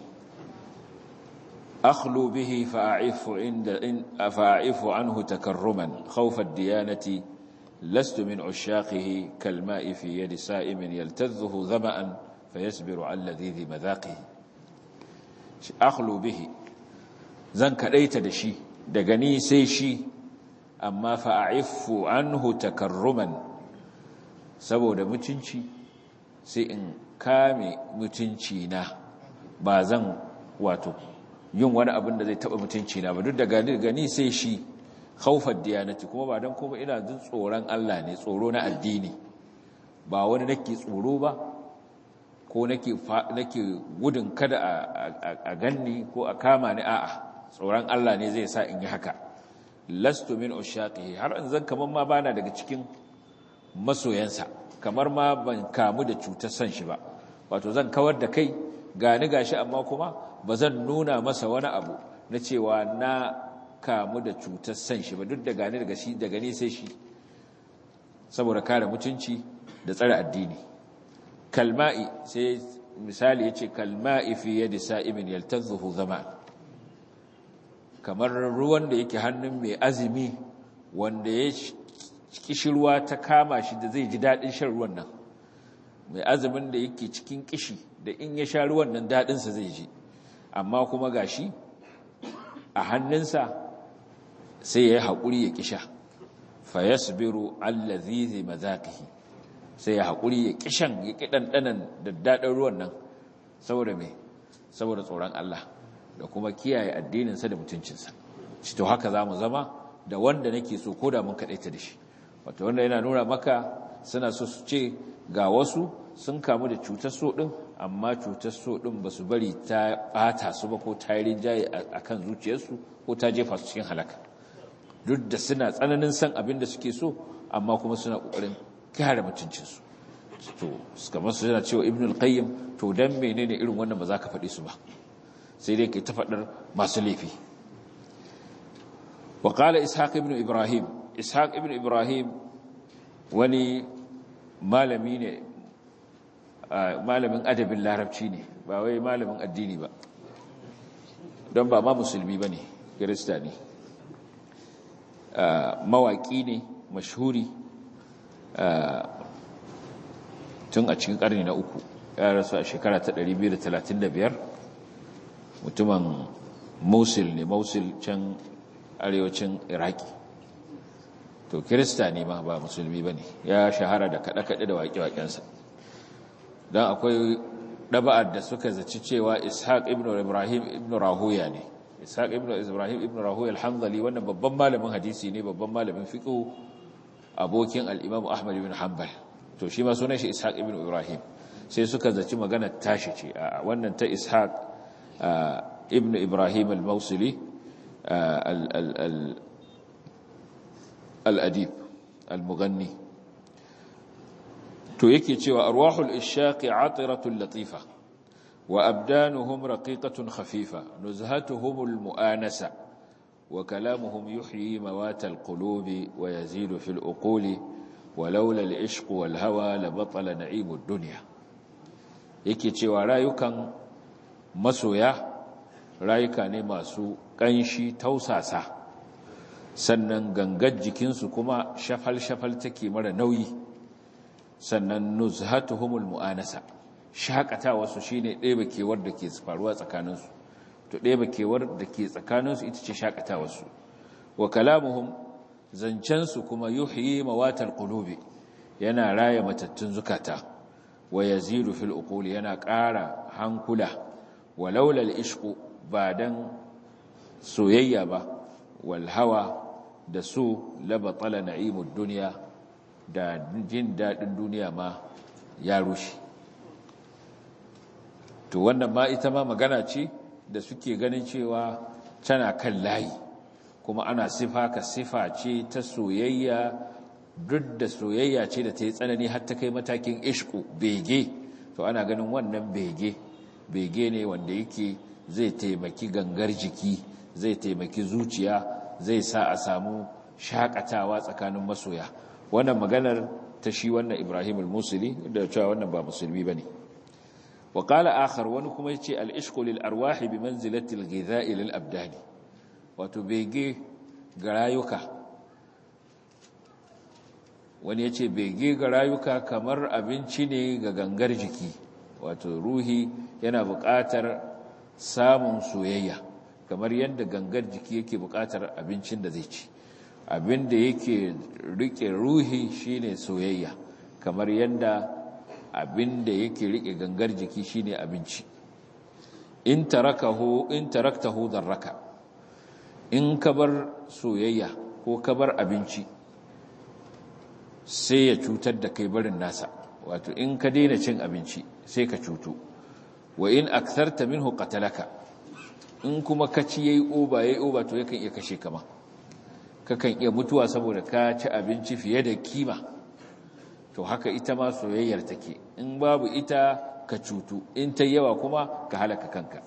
أخلو به فأعف, عند إن فأعف عنه تكرما خوف الديانة لست من عشاقه كالماء في يد سائم يلتذه ظمأ فيصبر على لذيذ مذاقه. أخلو به زن كديت دشي دغني سي شي أما فأعف عنه تكرما saboda mutunci, sai in kame mutunci na ba zan wato yin wani abin da zai taba mutunci na ba duk da gani gani sai shi khaufar diyanati kuma ba dan kuma ina jin tsoron Allah ne tsoro na addini ba wani nake tsoro ba ko nake nake gudun kada a ganni ko a kama ni a'a tsoron Allah ne zai sa in yi haka lastu min ushaqihi har in zan kaman ma bana daga cikin masoyansa kamar ma ban kamu da cutar san shi ba wato zan kawar da kai gani gashi amma kuma bazan nuna masa wani abu na cewa na kamu da cutar san shi ba duk da gani daga shi daga ne sai shi saboda kare mutunci da tsare addini kalma'i sai misali yace kalma'i fi yadi sa'imin yaltazuhu zaman kamar ruwan da yake hannun mai azumi wanda ya kishirwa ta kama shi da zai ji dadin shan ruwan nan mai azumin da yake cikin kishi da in ya sha ruwan nan dadin sa zai ji amma kuma gashi a hannunsa sai ya haƙuri ya kisha fa yasbiru allazizi mazaqihi sai ya haƙuri ya kishan ya kidandanan daddadan ruwan nan saboda me saboda tsoron Allah da kuma kiyaye addininsa da mutuncinsa shi to haka zamu zama da wanda nake so koda mun kadaita da shi wato wanda yana nuna maka suna so su ce ga wasu sun kamu da cutar so din amma cutar so din basu bari ta bata su ba ko ta yi rinjaye akan zuciyarsu ko ta jefa su cikin halaka duk da suna tsananin san abin da suke so amma kuma suna kokarin kare mutuncinsu to kamar su yana cewa ibn al-qayyim to dan menene irin wannan ba za ka faɗi su ba sai dai kai ta faɗar masu laifi wa qala ishaq ibn ibrahim ishaq ibn ibrahim wani malami ne malamin adabin larabci ne ba wai malamin addini ba don ba ma musulmi bane kirista ne mawaki ne mashhuri tun a cikin ƙarni na uku ya rasu a shekara ta ɗari biyu da talatin da biyar mutumin Mosul ne Mosul can arewacin Iraki to kirista ne ma ba musulmi ba ne ya shahara da kaɗe-kaɗe da waƙe-waƙensa don akwai ɗaba'ar da suka zaci cewa ishaq ibn ibrahim ibn rahuya ne ishaq ibn ibrahim ibn rahuya al-hanzali wannan babban malamin hadisi ne babban malamin fiqh abokin al-imam ahmad ibn hanbal to shi ma sunan shi ishaq ibn ibrahim sai suka zaci magana tashi ce a wannan ta ishaq ibn ibrahim al-mawsili al-adib al-mughanni to yake cewa arwahul ishaqi atiratun latifa wa abdanuhum raqiqatun khafifa nuzhatuhum al-mu'anasa wa kalamuhum yuhyi mawat al-qulubi wa yazidu fil uquli ولولا العشق والهوى لبطل نعيم الدنيا yake cewa rayukan masoya rayuka ne masu kanshi tausasa sannan gangar jikinsu kuma shafal-shafal take mara nauyi sannan nuzhatuhumul mu'anasa shakatawa su shine ɗeba kewar da ke faruwa tsakaninsu to ɗeba kewar da ke tsakaninsu ita ce shakatawa su wa kalamuhum zancensu kuma yuhyi mawatal qulubi yana raya matattun zukata wa yazidu fil uquli yana ƙara hankula walaula al ishqu badan soyayya ba wal hawa da su labatala na'imud dunya da jin dadin duniya ma ya rushe to wannan ma ita ma magana ce da suke ganin cewa tana kan layi kuma ana sifa ka sifa ce ta soyayya duk da soyayya ce da ta yi tsanani har ta kai matakin ishku bege to ana ganin wannan bege bege ne wanda yake zai taimaki gangar jiki zai taimaki zuciya zai sa a samu shakatawa tsakanin masoya wannan maganar ta shi wannan Ibrahim al-Musili da cewa wannan ba musulmi bane wa qala akhar wani kuma yace al-ishqu lil arwahi bi manzilati al-ghidha'i lil abdani wato bege ga rayuka wani ya ce bege ga rayuka kamar abinci ne ga gangar jiki wato ruhi yana buƙatar samun soyayya kamar yadda gangar jiki yake buƙatar abincin da zai ci abin da yake rike ruhi shine soyayya kamar yadda abinda yake rike gangar jiki shine abinci in tarakahu in taraktahu darraka in ka bar soyayya ko ka bar abinci sai ya cutar da kai barin nasa wato in ka daina cin abinci sai ka cutu wa in aktharta minhu qatalaka in kuma ka ci yayi oba yayi oba to yakan iya kashe ka ma kakan iya mutuwa saboda ka ci abinci fiye da kima to haka ita ma soyayyar take in babu ita ka cutu in ta yawa kuma ka halaka kanka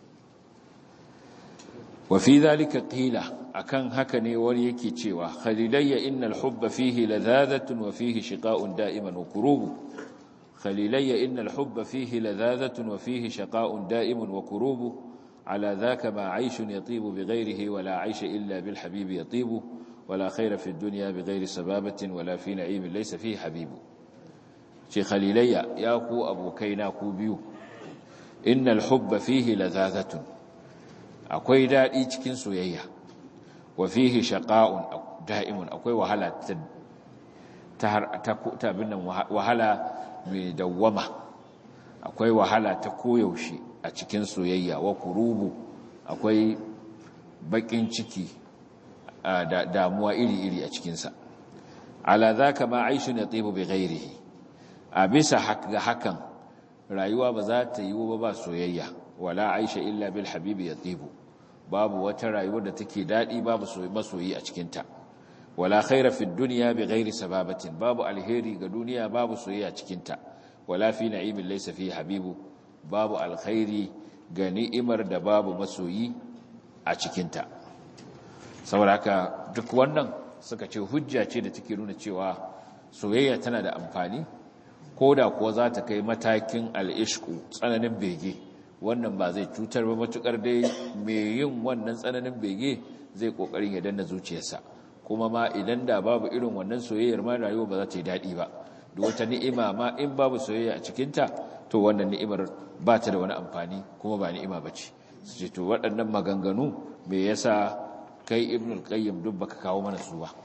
wa fi dhalika qila akan haka ne wani yake cewa khalilayya innal hubba fihi ladhadatun wa fihi shiqa'un da'iman wa kurubu khalilayya innal hubba fihi ladhadatun wa fihi shaqa'un da'iman wa kurubu ala dhaka ma 'ayshun yatibu bighayrihi wa la 'aysha illa bil habibi yatibu wa la khayra fid dunya bighayri sababatin wa la fi na'imin laysa fihi habibu ce khalilayya ya ku abokaina ku biyu innal hubba fihi ladhadatun akwai dadi cikin soyayya wa fihi shaqa'un da'imun akwai wahala ta ta ta binnan wahala mai dawwama akwai wahala ta koyaushe a cikin soyayya wa kurubu akwai bakin ciki da damuwa iri-iri a cikin sa ala zaka ma aishun yatibu bi ghairihi a bisa hakan rayuwa ba za ta yi ba ba soyayya wala aisha illa bil habibi yatibu babu wata rayuwar da take dadi babu masoyi a cikin ta wala khaira fid dunya bighairi sababatin babu alheri ga duniya babu soyayya cikin ta wala fi na'imin laysa fi habibu babu alkhairi ga ni'imar da babu masoyi a cikin ta saboda haka duk wannan suka ce hujja ce da take nuna cewa soyayya tana da amfani koda kuwa za ta kai matakin al-ishqu tsananin bege wannan ba zai cutar ba matukar dai mai yin wannan tsananin bege zai kokarin ya danna zuciyarsa kuma ma idan da babu irin wannan soyayyar ma rayuwa ba za ta yi dadi ba duk wata ni'ima ma in babu soyayya a cikin ta to wannan ni'imar ba ta da wani amfani kuma ba ni'ima bace su ce to waɗannan maganganu me yasa kai ibnul qayyim duk baka kawo mana su ba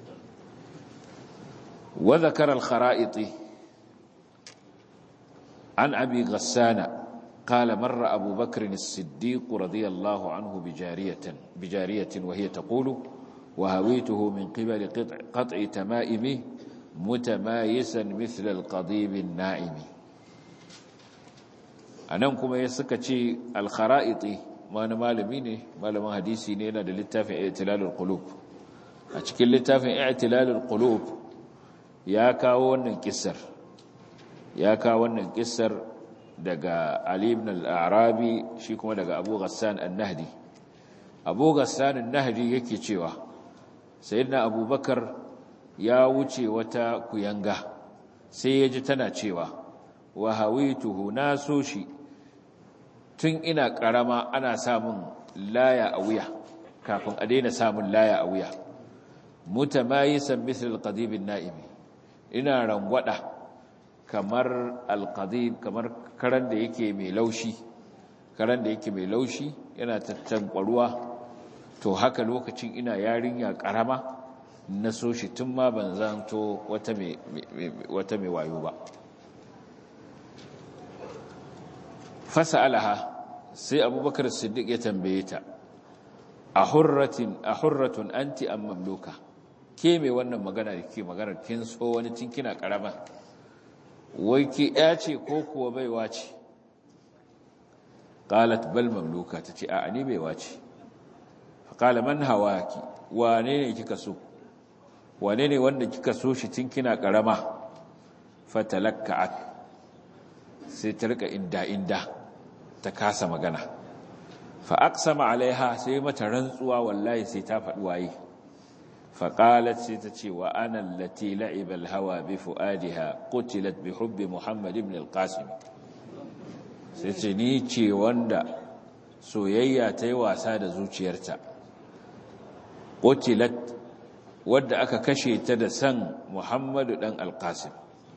wa zakara al-khara'iti an abi ghassana قال مر أبو بكر الصديق رضي الله عنه بجارية, بجارية وهي تقول وهويته من قبل قطع, قطع تمائمه متمايسا مثل القضيب النائم أنكم يسكتي الخرائط ما نمالميني ما لما حديثي نينا للتافع اعتلال القلوب أشكل للتافع اعتلال القلوب يا كاون انكسر يا كاون انكسر daga Ali ibn al-Arabi shi kuma daga Abu Ghassan an-Nahdi Abu Ghassan an-Nahdi yake cewa sayyidina Abubakar ya wuce wata kuyanga sai ya ji tana cewa wa hawituhu naso shi tun ina karama ana samun laya a wuya kafin a daina samun laya a wuya mutamayisan mithl al-qadib an-na'imi ina rangwada kamar al-qadib kamar karan da yake mai laushi karan da yake mai laushi yana tattankwaruwa to haka lokacin ina yarinya karama na so shi tun ma ban zanto wata mai wata mai wayo ba fasalaha sai abubakar siddiq ya tambaye ta a hurratin a hurratun anti am mamluka ke mai wannan magana da ke magana kin so wani tun kina karama wai ki ya ce ko kuwa baiwa ce qalat bal mamluka tace a ani baiwa ce fa qala man hawaki wane ne kika so wane ne wanda kika so shi tun kina karama fatalakka'at sai ta rika inda inda ta kasa magana fa aqsama alaiha sai mata rantsuwa wallahi sai ta faɗi waye فقالت ستتي وأنا التي لعب الهوى بفؤادها قتلت بحب محمد بن القاسم ستني تي وندا سويا تي واسا da zuciyarta قتلت wadda aka kashe ta da san Muhammadu dan Al-Qasim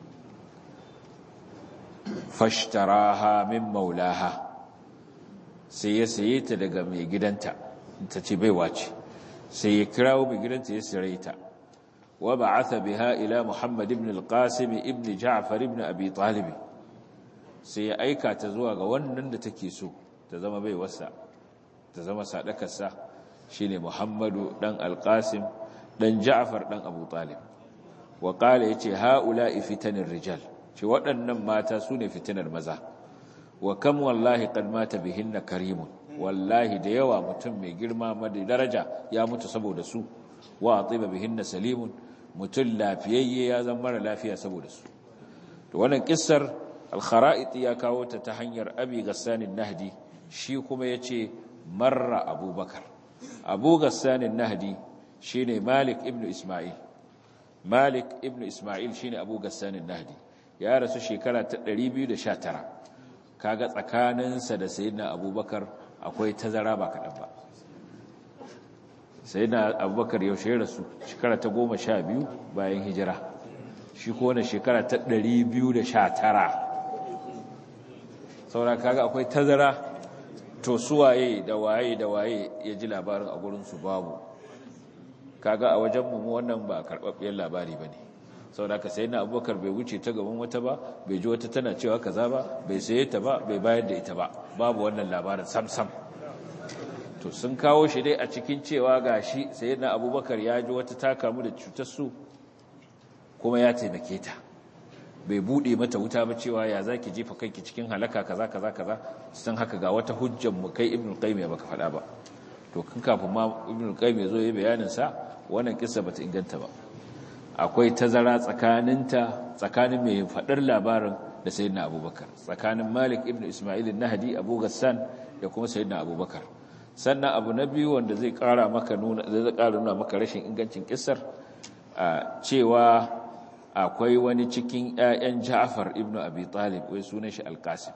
fashtaraha min maulaha sai ya saye ta daga mai gidanta tace baiwa ce sai ya kirawo mai gidanta ya sire ta wa ba'atha biha ila Muhammad ibn al-Qasim ibn Ja'far ibn Abi Talib sai ya aika ta zuwa ga wannan da take so ta zama bai wasa ta zama sadakarsa shine Muhammadu dan al-Qasim dan Ja'far dan Abu Talib wa qala yace haula'i fitanir rijal ce waɗannan mata sune fitinar maza wa kam wallahi qad mata bihinna karimun wallahi da yawa mutum mai girma mai daraja ya mutu saboda su wa atiba bihinna salimun mutum lafiyayye ya zama mara lafiya saboda su to wannan kissar al-khara'it ya kawo ta ta hanyar Abi Ghassan an-Nahdi shi kuma yace marra Abubakar Abu Ghassan an-Nahdi shine Malik ibn Isma'il Malik ibn Isma'il shine Abu Ghassan an-Nahdi ya rasu shekara ta ɗari biyu da sha tara kaga tsakaninsa da sayyidina Abubakar akwai tazara ba kadan ba sayyidina Abubakar yaushe rasu shekara ta goma sha biyu bayan hijira shi ko wannan shekara ta ɗari biyu da sha tara saboda kaga akwai tazara to suwaye da waye da waye ya ji labarin a gurin su babu kaga a wajen mu wannan ba karbabbiyar labari bane saboda ka sayyidina Abubakar bai wuce ta gaban wata ba bai ji wata tana cewa kaza ba bai saye ta ba bai bayar da ita ba babu wannan labarin sam sam to sun kawo shi dai a cikin cewa gashi sayyidina Abubakar ya ji wata ta kamu da cutar su kuma ya taimake ta bai bude mata wuta ba cewa ya zaki jefa kanki cikin halaka kaza kaza kaza san haka ga wata hujjar mu kai ibnu qayyim baka faɗa ba to kin kafin ma ibnu qayyim ya zo yayin bayanin sa wannan kissa bata inganta ba akwai tazara tsakaninta tsakanin mai fadar labarin da sayyidina Abubakar tsakanin Malik ibn Isma'il an-Nahdi Abu Ghassan da kuma sayyidina Abubakar sannan abu na biyu wanda zai kara maka nuna zai kara nuna maka rashin ingancin kissar cewa akwai wani cikin ƴaƴan Ja'far ibn Abi Talib wai sunan shi Al-Qasim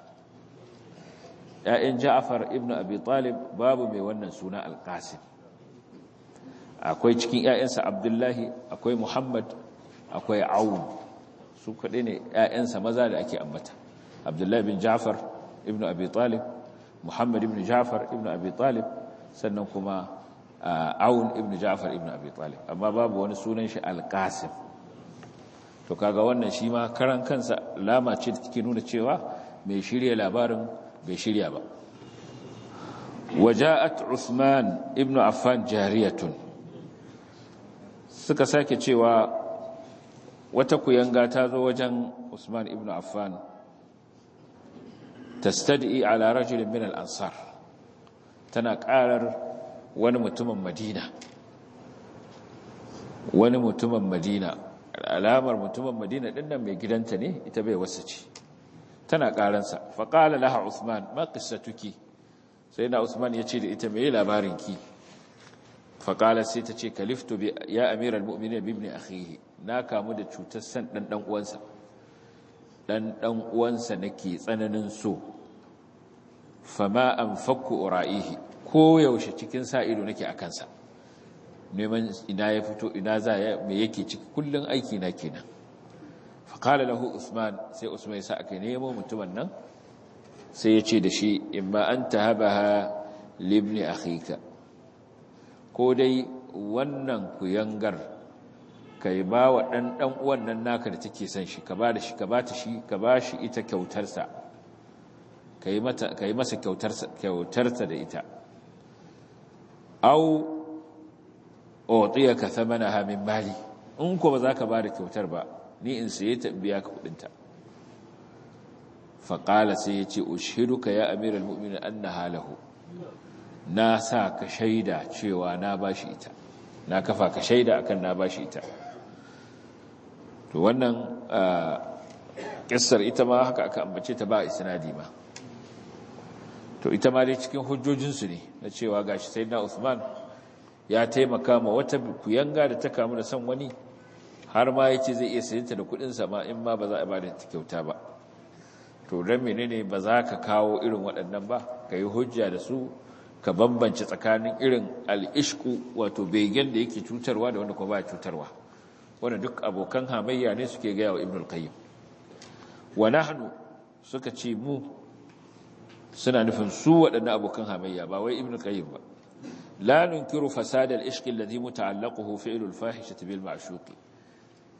ƴaƴan Ja'far ibn Abi Talib babu mai wannan suna Al-Qasim akwai cikin ƴaƴansa Abdullahi akwai Muhammad akwai Aun su kaɗai ne ƴaƴansa maza da ake ambata Abdullahi bin Ja'far ibn Abi Talib Muhammad ibn Ja'far ibn Abi Talib sannan kuma Aun ibn Ja'far ibn Abi Talib amma babu wani sunan shi Al-Qasim to kaga wannan shi ma karan kansa lama ce da take nuna cewa mai shirye labarin bai shirya ba waja'at Uthman ibn Affan jariyatun suka sake cewa wata kuyanga ta zo wajen Usman ibn Affan tastadi ala rajulin min al-ansar tana karar wani mutumin Madina wani mutumin Madina alamar mutumin Madina din nan mai gidanta ne ita bai wasace tana karansa fa qala laha Usman ma qissatuki sai na Usman yace da ita me labarin ki fa qala sai ta ce kaliftu bi ya amiral mu'minin bi ibn akhihi na kamu da cutar san dan dan uwansa dan dan uwansa nake tsananin so fama anfaku ura'ihi ko yaushe cikin sa ido nake akan sa neman ina ya fito ina za ya me yake ciki kullun aiki na kenan fa qala lahu Usman sai Usman ya sa aka nemo mutumin nan sai ya ce da shi imma anta habaha li ibn akhika ko dai wannan kuyangar kai ba wa dan dan uwan nan naka da take son shi ka ba da shi ka ba ta shi ka ba shi ita kyautar sa kai mata kai masa kyautar sa kyautar ta da ita au utiyaka thamanaha min mali in ko ba za ka ba da kyautar ba ni in saye ta biya ka kudin ta fa qala sai yace ushiduka ya amiral mu'minin annaha lahu na sa ka shaida cewa na bashi ita na kafa ka shaida akan na bashi ita to wannan kissar ita ma haka aka ambace ta ba isnadi ma to ita ma dai cikin hujjojinsu ne na cewa gashi sayyidina Usman ya taimaka ma wata kuyanga da ta kamu da san wani har ma yace zai iya sayanta da kudin sa ma in ma ba za a ba da ta kyauta ba to dan menene ba za ka kawo irin waɗannan ba kai hujja da su ka bambance tsakanin irin al-ishqu wato begen da yake cutarwa da wanda kuma ba cutarwa wanda duk abokan hamayya ne suke ga wa Ibn al-Qayyim wa nahnu suka ce mu suna nufin su waɗannan abokan hamayya ba wai Ibn al-Qayyim ba لا ننكر فساد العشق الذي متعلقه فعل الفاحشة بالمعشوق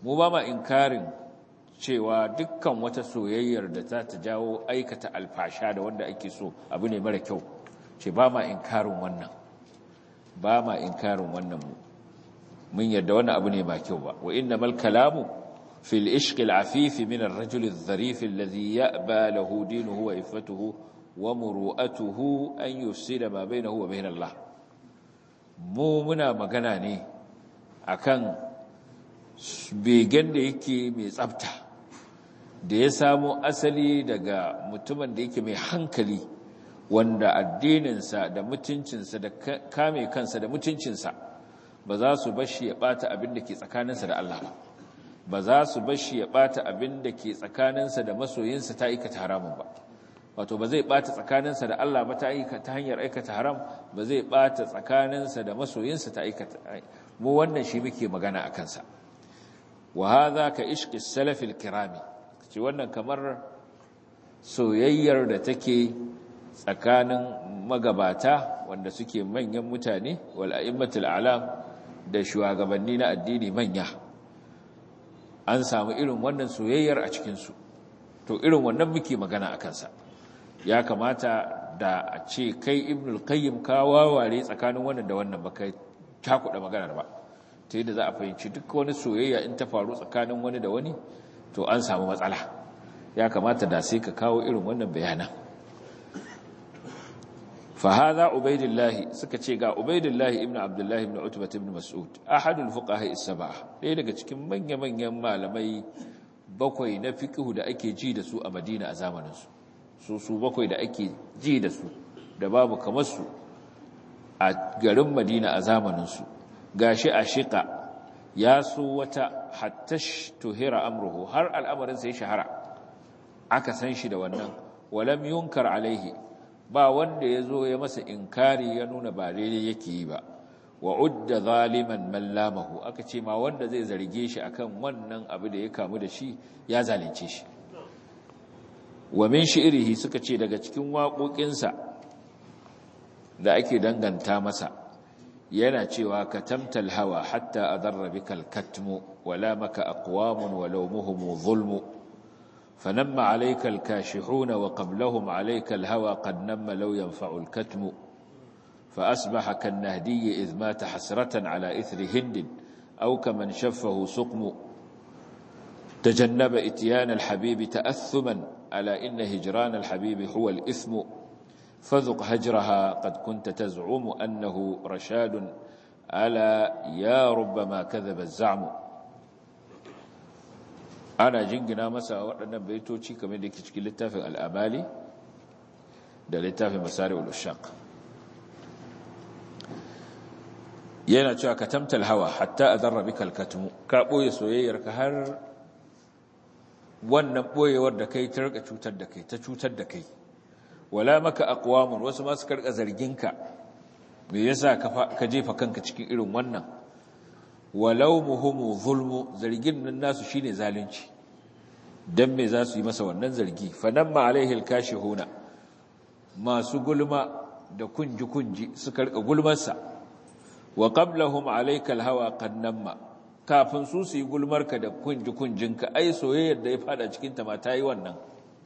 mu ba ma inkarin cewa dukkan wata soyayyar da za ta jawo aikata alfasha da wanda ake so abu ne mara kyau, ce ba ma inkarin wannan ba ma inkarin wannan mu mun yarda wannan abu ne ba kyau ba. wa innamal kalamu fil ishq al afif min ar rajul al dharif alladhi ya'ba lahu dinuhu wa iffatuhu wa muru'atuhu an yufsida ma bainahu wa bain Allah. mu muna magana ne akan begen da yake mai tsafta da ya samo asali daga mutumin da yake mai hankali, wanda addininsa da mutuncinsa da kame kansa da mutuncinsa ba za su bashi ya bata abin da ke tsakaninsa da Allah ba, ba za su bashi ya bata abin da ke tsakaninsa da masoyinsa ta aikata haramun ba. Wato ba zai bata tsakaninsa da Allah ba ta aikata hanyar aikata haram, ba zai bata tsakaninsa da masoyinsa ta aikata. Mu wannan shi muke magana a kansa. wa hadha ka ishqi salafil kirami, ce wannan kamar soyayyar da take tsakanin magabata wanda suke manyan mutane, wal a'immatul a'lam da shugabanni na addini manya, an samu irin wannan soyayyar a cikin su. To irin wannan muke magana a kansa. Ya kamata da a ce kai ibnul qayyim ka waware tsakanin wannan da wannan, baka takuda maganar ba, ta yadda za a fahimci duk wani soyayya in ta faru tsakanin wani da wani to an samu matsala. Ya kamata da sai ka kawo irin wannan bayanan. fa hadha ubaydillah, suka ce ga ubaydillah ibn abdullah ibn utbah ibn mas'ud, ahadul fuqaha as-sab'a, ɗaya daga cikin manya manyan malamai bakwai na fiqh da ake ji da su a Madina a zamanin su. su su bakwai da ake ji da su da babu kamar su a garin Madina a zamanin su. gashi a shiqa ya su wata hatta tuhira amruhu, har al'amarin sai shahara aka san shi da wannan. walam yunkar alaihi, ba wanda yazo ya masa inkari ya nuna ba daidai yake yi ba. wa udda zaliman man lamahu, aka ce ma wanda zai zarge shi akan wannan abu da ya kamu da shi ya zalunce shi. wa min shi'rihi, suka ce daga cikin waƙoƙinsa da ake danganta masa yana cewa katamtal hawa hatta adarra bikal katmu wala maka aqwamun walau muhum zulmu fanamma alayka alkashihuna wa qablahum alayka alhawa qad namma law yanfa'u alkatmu فأصبح كالنهدي إذ مات حسرة على إثر هند أو كمن شفه سقم تجنب إتيان الحبيب تأثما على إن هجران الحبيب هو الإثم فذق هجرها قد كنت تزعم أنه رشاد ألا يا ربما كذب الزعم. أنا جنجنا مسا وأنا بيتوشي كمين ديك تشكيل لتافي الأمالي ده لتافي مساري والأشاق. yana cewa katamtal hawa hatta adarra bikal katmu, ka boye soyayyarka har wannan boyewar da kai ta rika cutar da kai ta cutar da kai. wala maka aqwamun, wasu ma su karka zarginka, me yasa ka ka jefa kanka cikin irin wannan. walau muhum zulmu, zargin nan nasu shine zalunci, dan me za su yi masa wannan zargi. fanamma alaihi alkashihuna, masu gulma da kunji kunji suka rika gulmarsa. wa qablahum alayka alhawa qad namma, kafin su su yi gulmarka da kunji kunjinka ai soyayyar da ya fada cikin ta ma tayi wannan.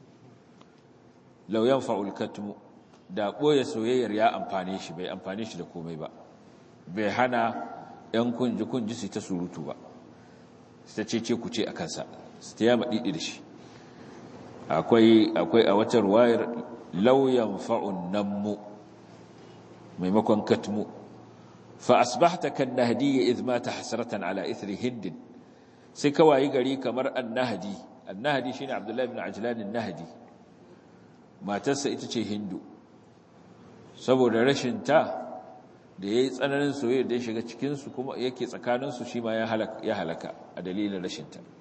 law yanfa'ul katmu, da boye soyayyar ya amfane shi, bai amfane shi da komai ba, bai hana yan kunji kunji su ta surutu ba, su ta cece ku ce akan sa, su ta yama didi da shi. akwai akwai a wata ruwayar law yanfa'un nammu maimakon katmu. فأصبحت كالنهدي إذ مات حسرة على إثر هند، سكوا يقري كمر النهدي. النهدي شين عبد الله بن عجلان النهدي، ما تسا إتشي هندو سبو رشن تا da yayi tsananin soyayya da ya shiga cikin su kuma yake tsakanin su shi ma ya halaka ya halaka a dalilin rashin ta.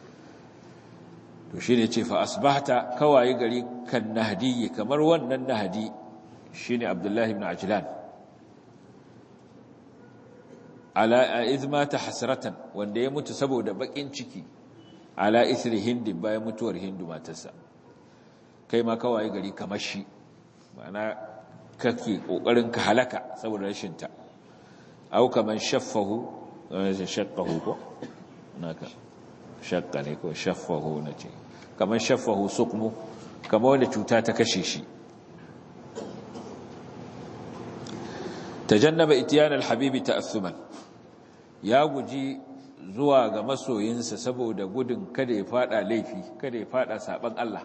to shine yace fa asbahta kawai gari kan nahdi, kamar wannan nahdi shine Abdullah ibn Ajlan, ala izmata hasratan, wanda ya mutu saboda bakin ciki, ala isri hindi, bayan mutuwar hindu matarsa. kai ma kawai gari kamar shi, ma'ana kake kokarin ka halaka saboda rashin ta. au kaman shaffahu shaqqahu ko naka shakka ne ko shaffahu na ce kamar shaffahu suqmu kamar wanda cuta ta kashe shi tajannaba itiyan alhabibi ta'assuman ya guji zuwa ga masoyinsa saboda gudun kada ya fada laifi kada ya fada saban Allah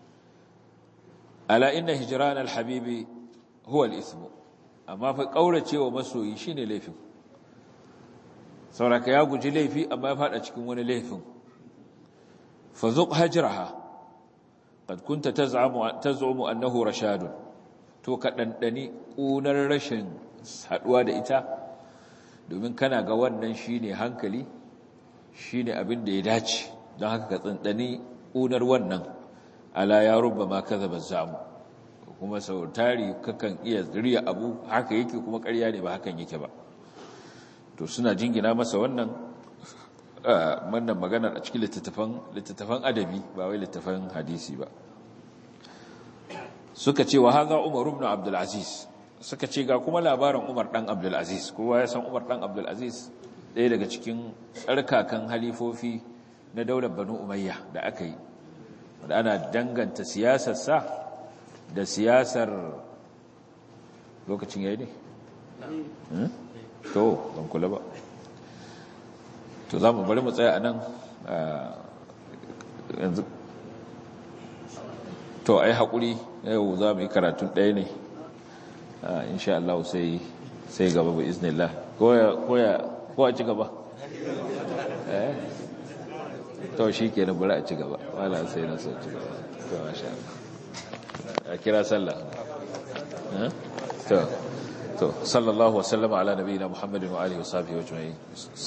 ala inna hijran alhabibi huwa alismu amma fa kauracewa masoyi shine laifin sauraka ya guji laifi amma ya fada cikin wani laifin fazuq hajraha qad kunta taz'amu taz'umu annahu rashadun to ka dandani kunar rashin haduwa da ita domin kana ga wannan shine hankali shine abin da ya dace don haka ka tsandani kunar wannan ala ya rubbama kadhaba zamu kuma sautari kakan iya riya abu haka yake kuma ƙarya ne ba hakan yake ba to suna jingina masa wannan wannan maganar a cikin littattafan littattafan adabi ba wai littattafan hadisi ba suka ce wa hadha Umar ibn Abdul Aziz suka ce ga kuma labarin Umar dan Abdul Aziz kowa ya san Umar dan Abdul Aziz ɗaya daga cikin tsarkakan halifofi na daular Banu Umayya da aka yi wanda ana danganta siyasar sa da siyasar lokacin yayi ne to ban kula ba to za mu bari mu tsaya a nan yanzu to ai haƙuri yau za mu yi karatun ɗaya ne insha Allah sai sai gaba bi iznillah koya koya ko a ci gaba eh to shikenan bari a ci gaba wala sai na so ci gaba to masha Allah a kira sallah eh to to sallallahu wa sallama ala nabiyina muhammadin wa alihi wa sahbihi ajma'in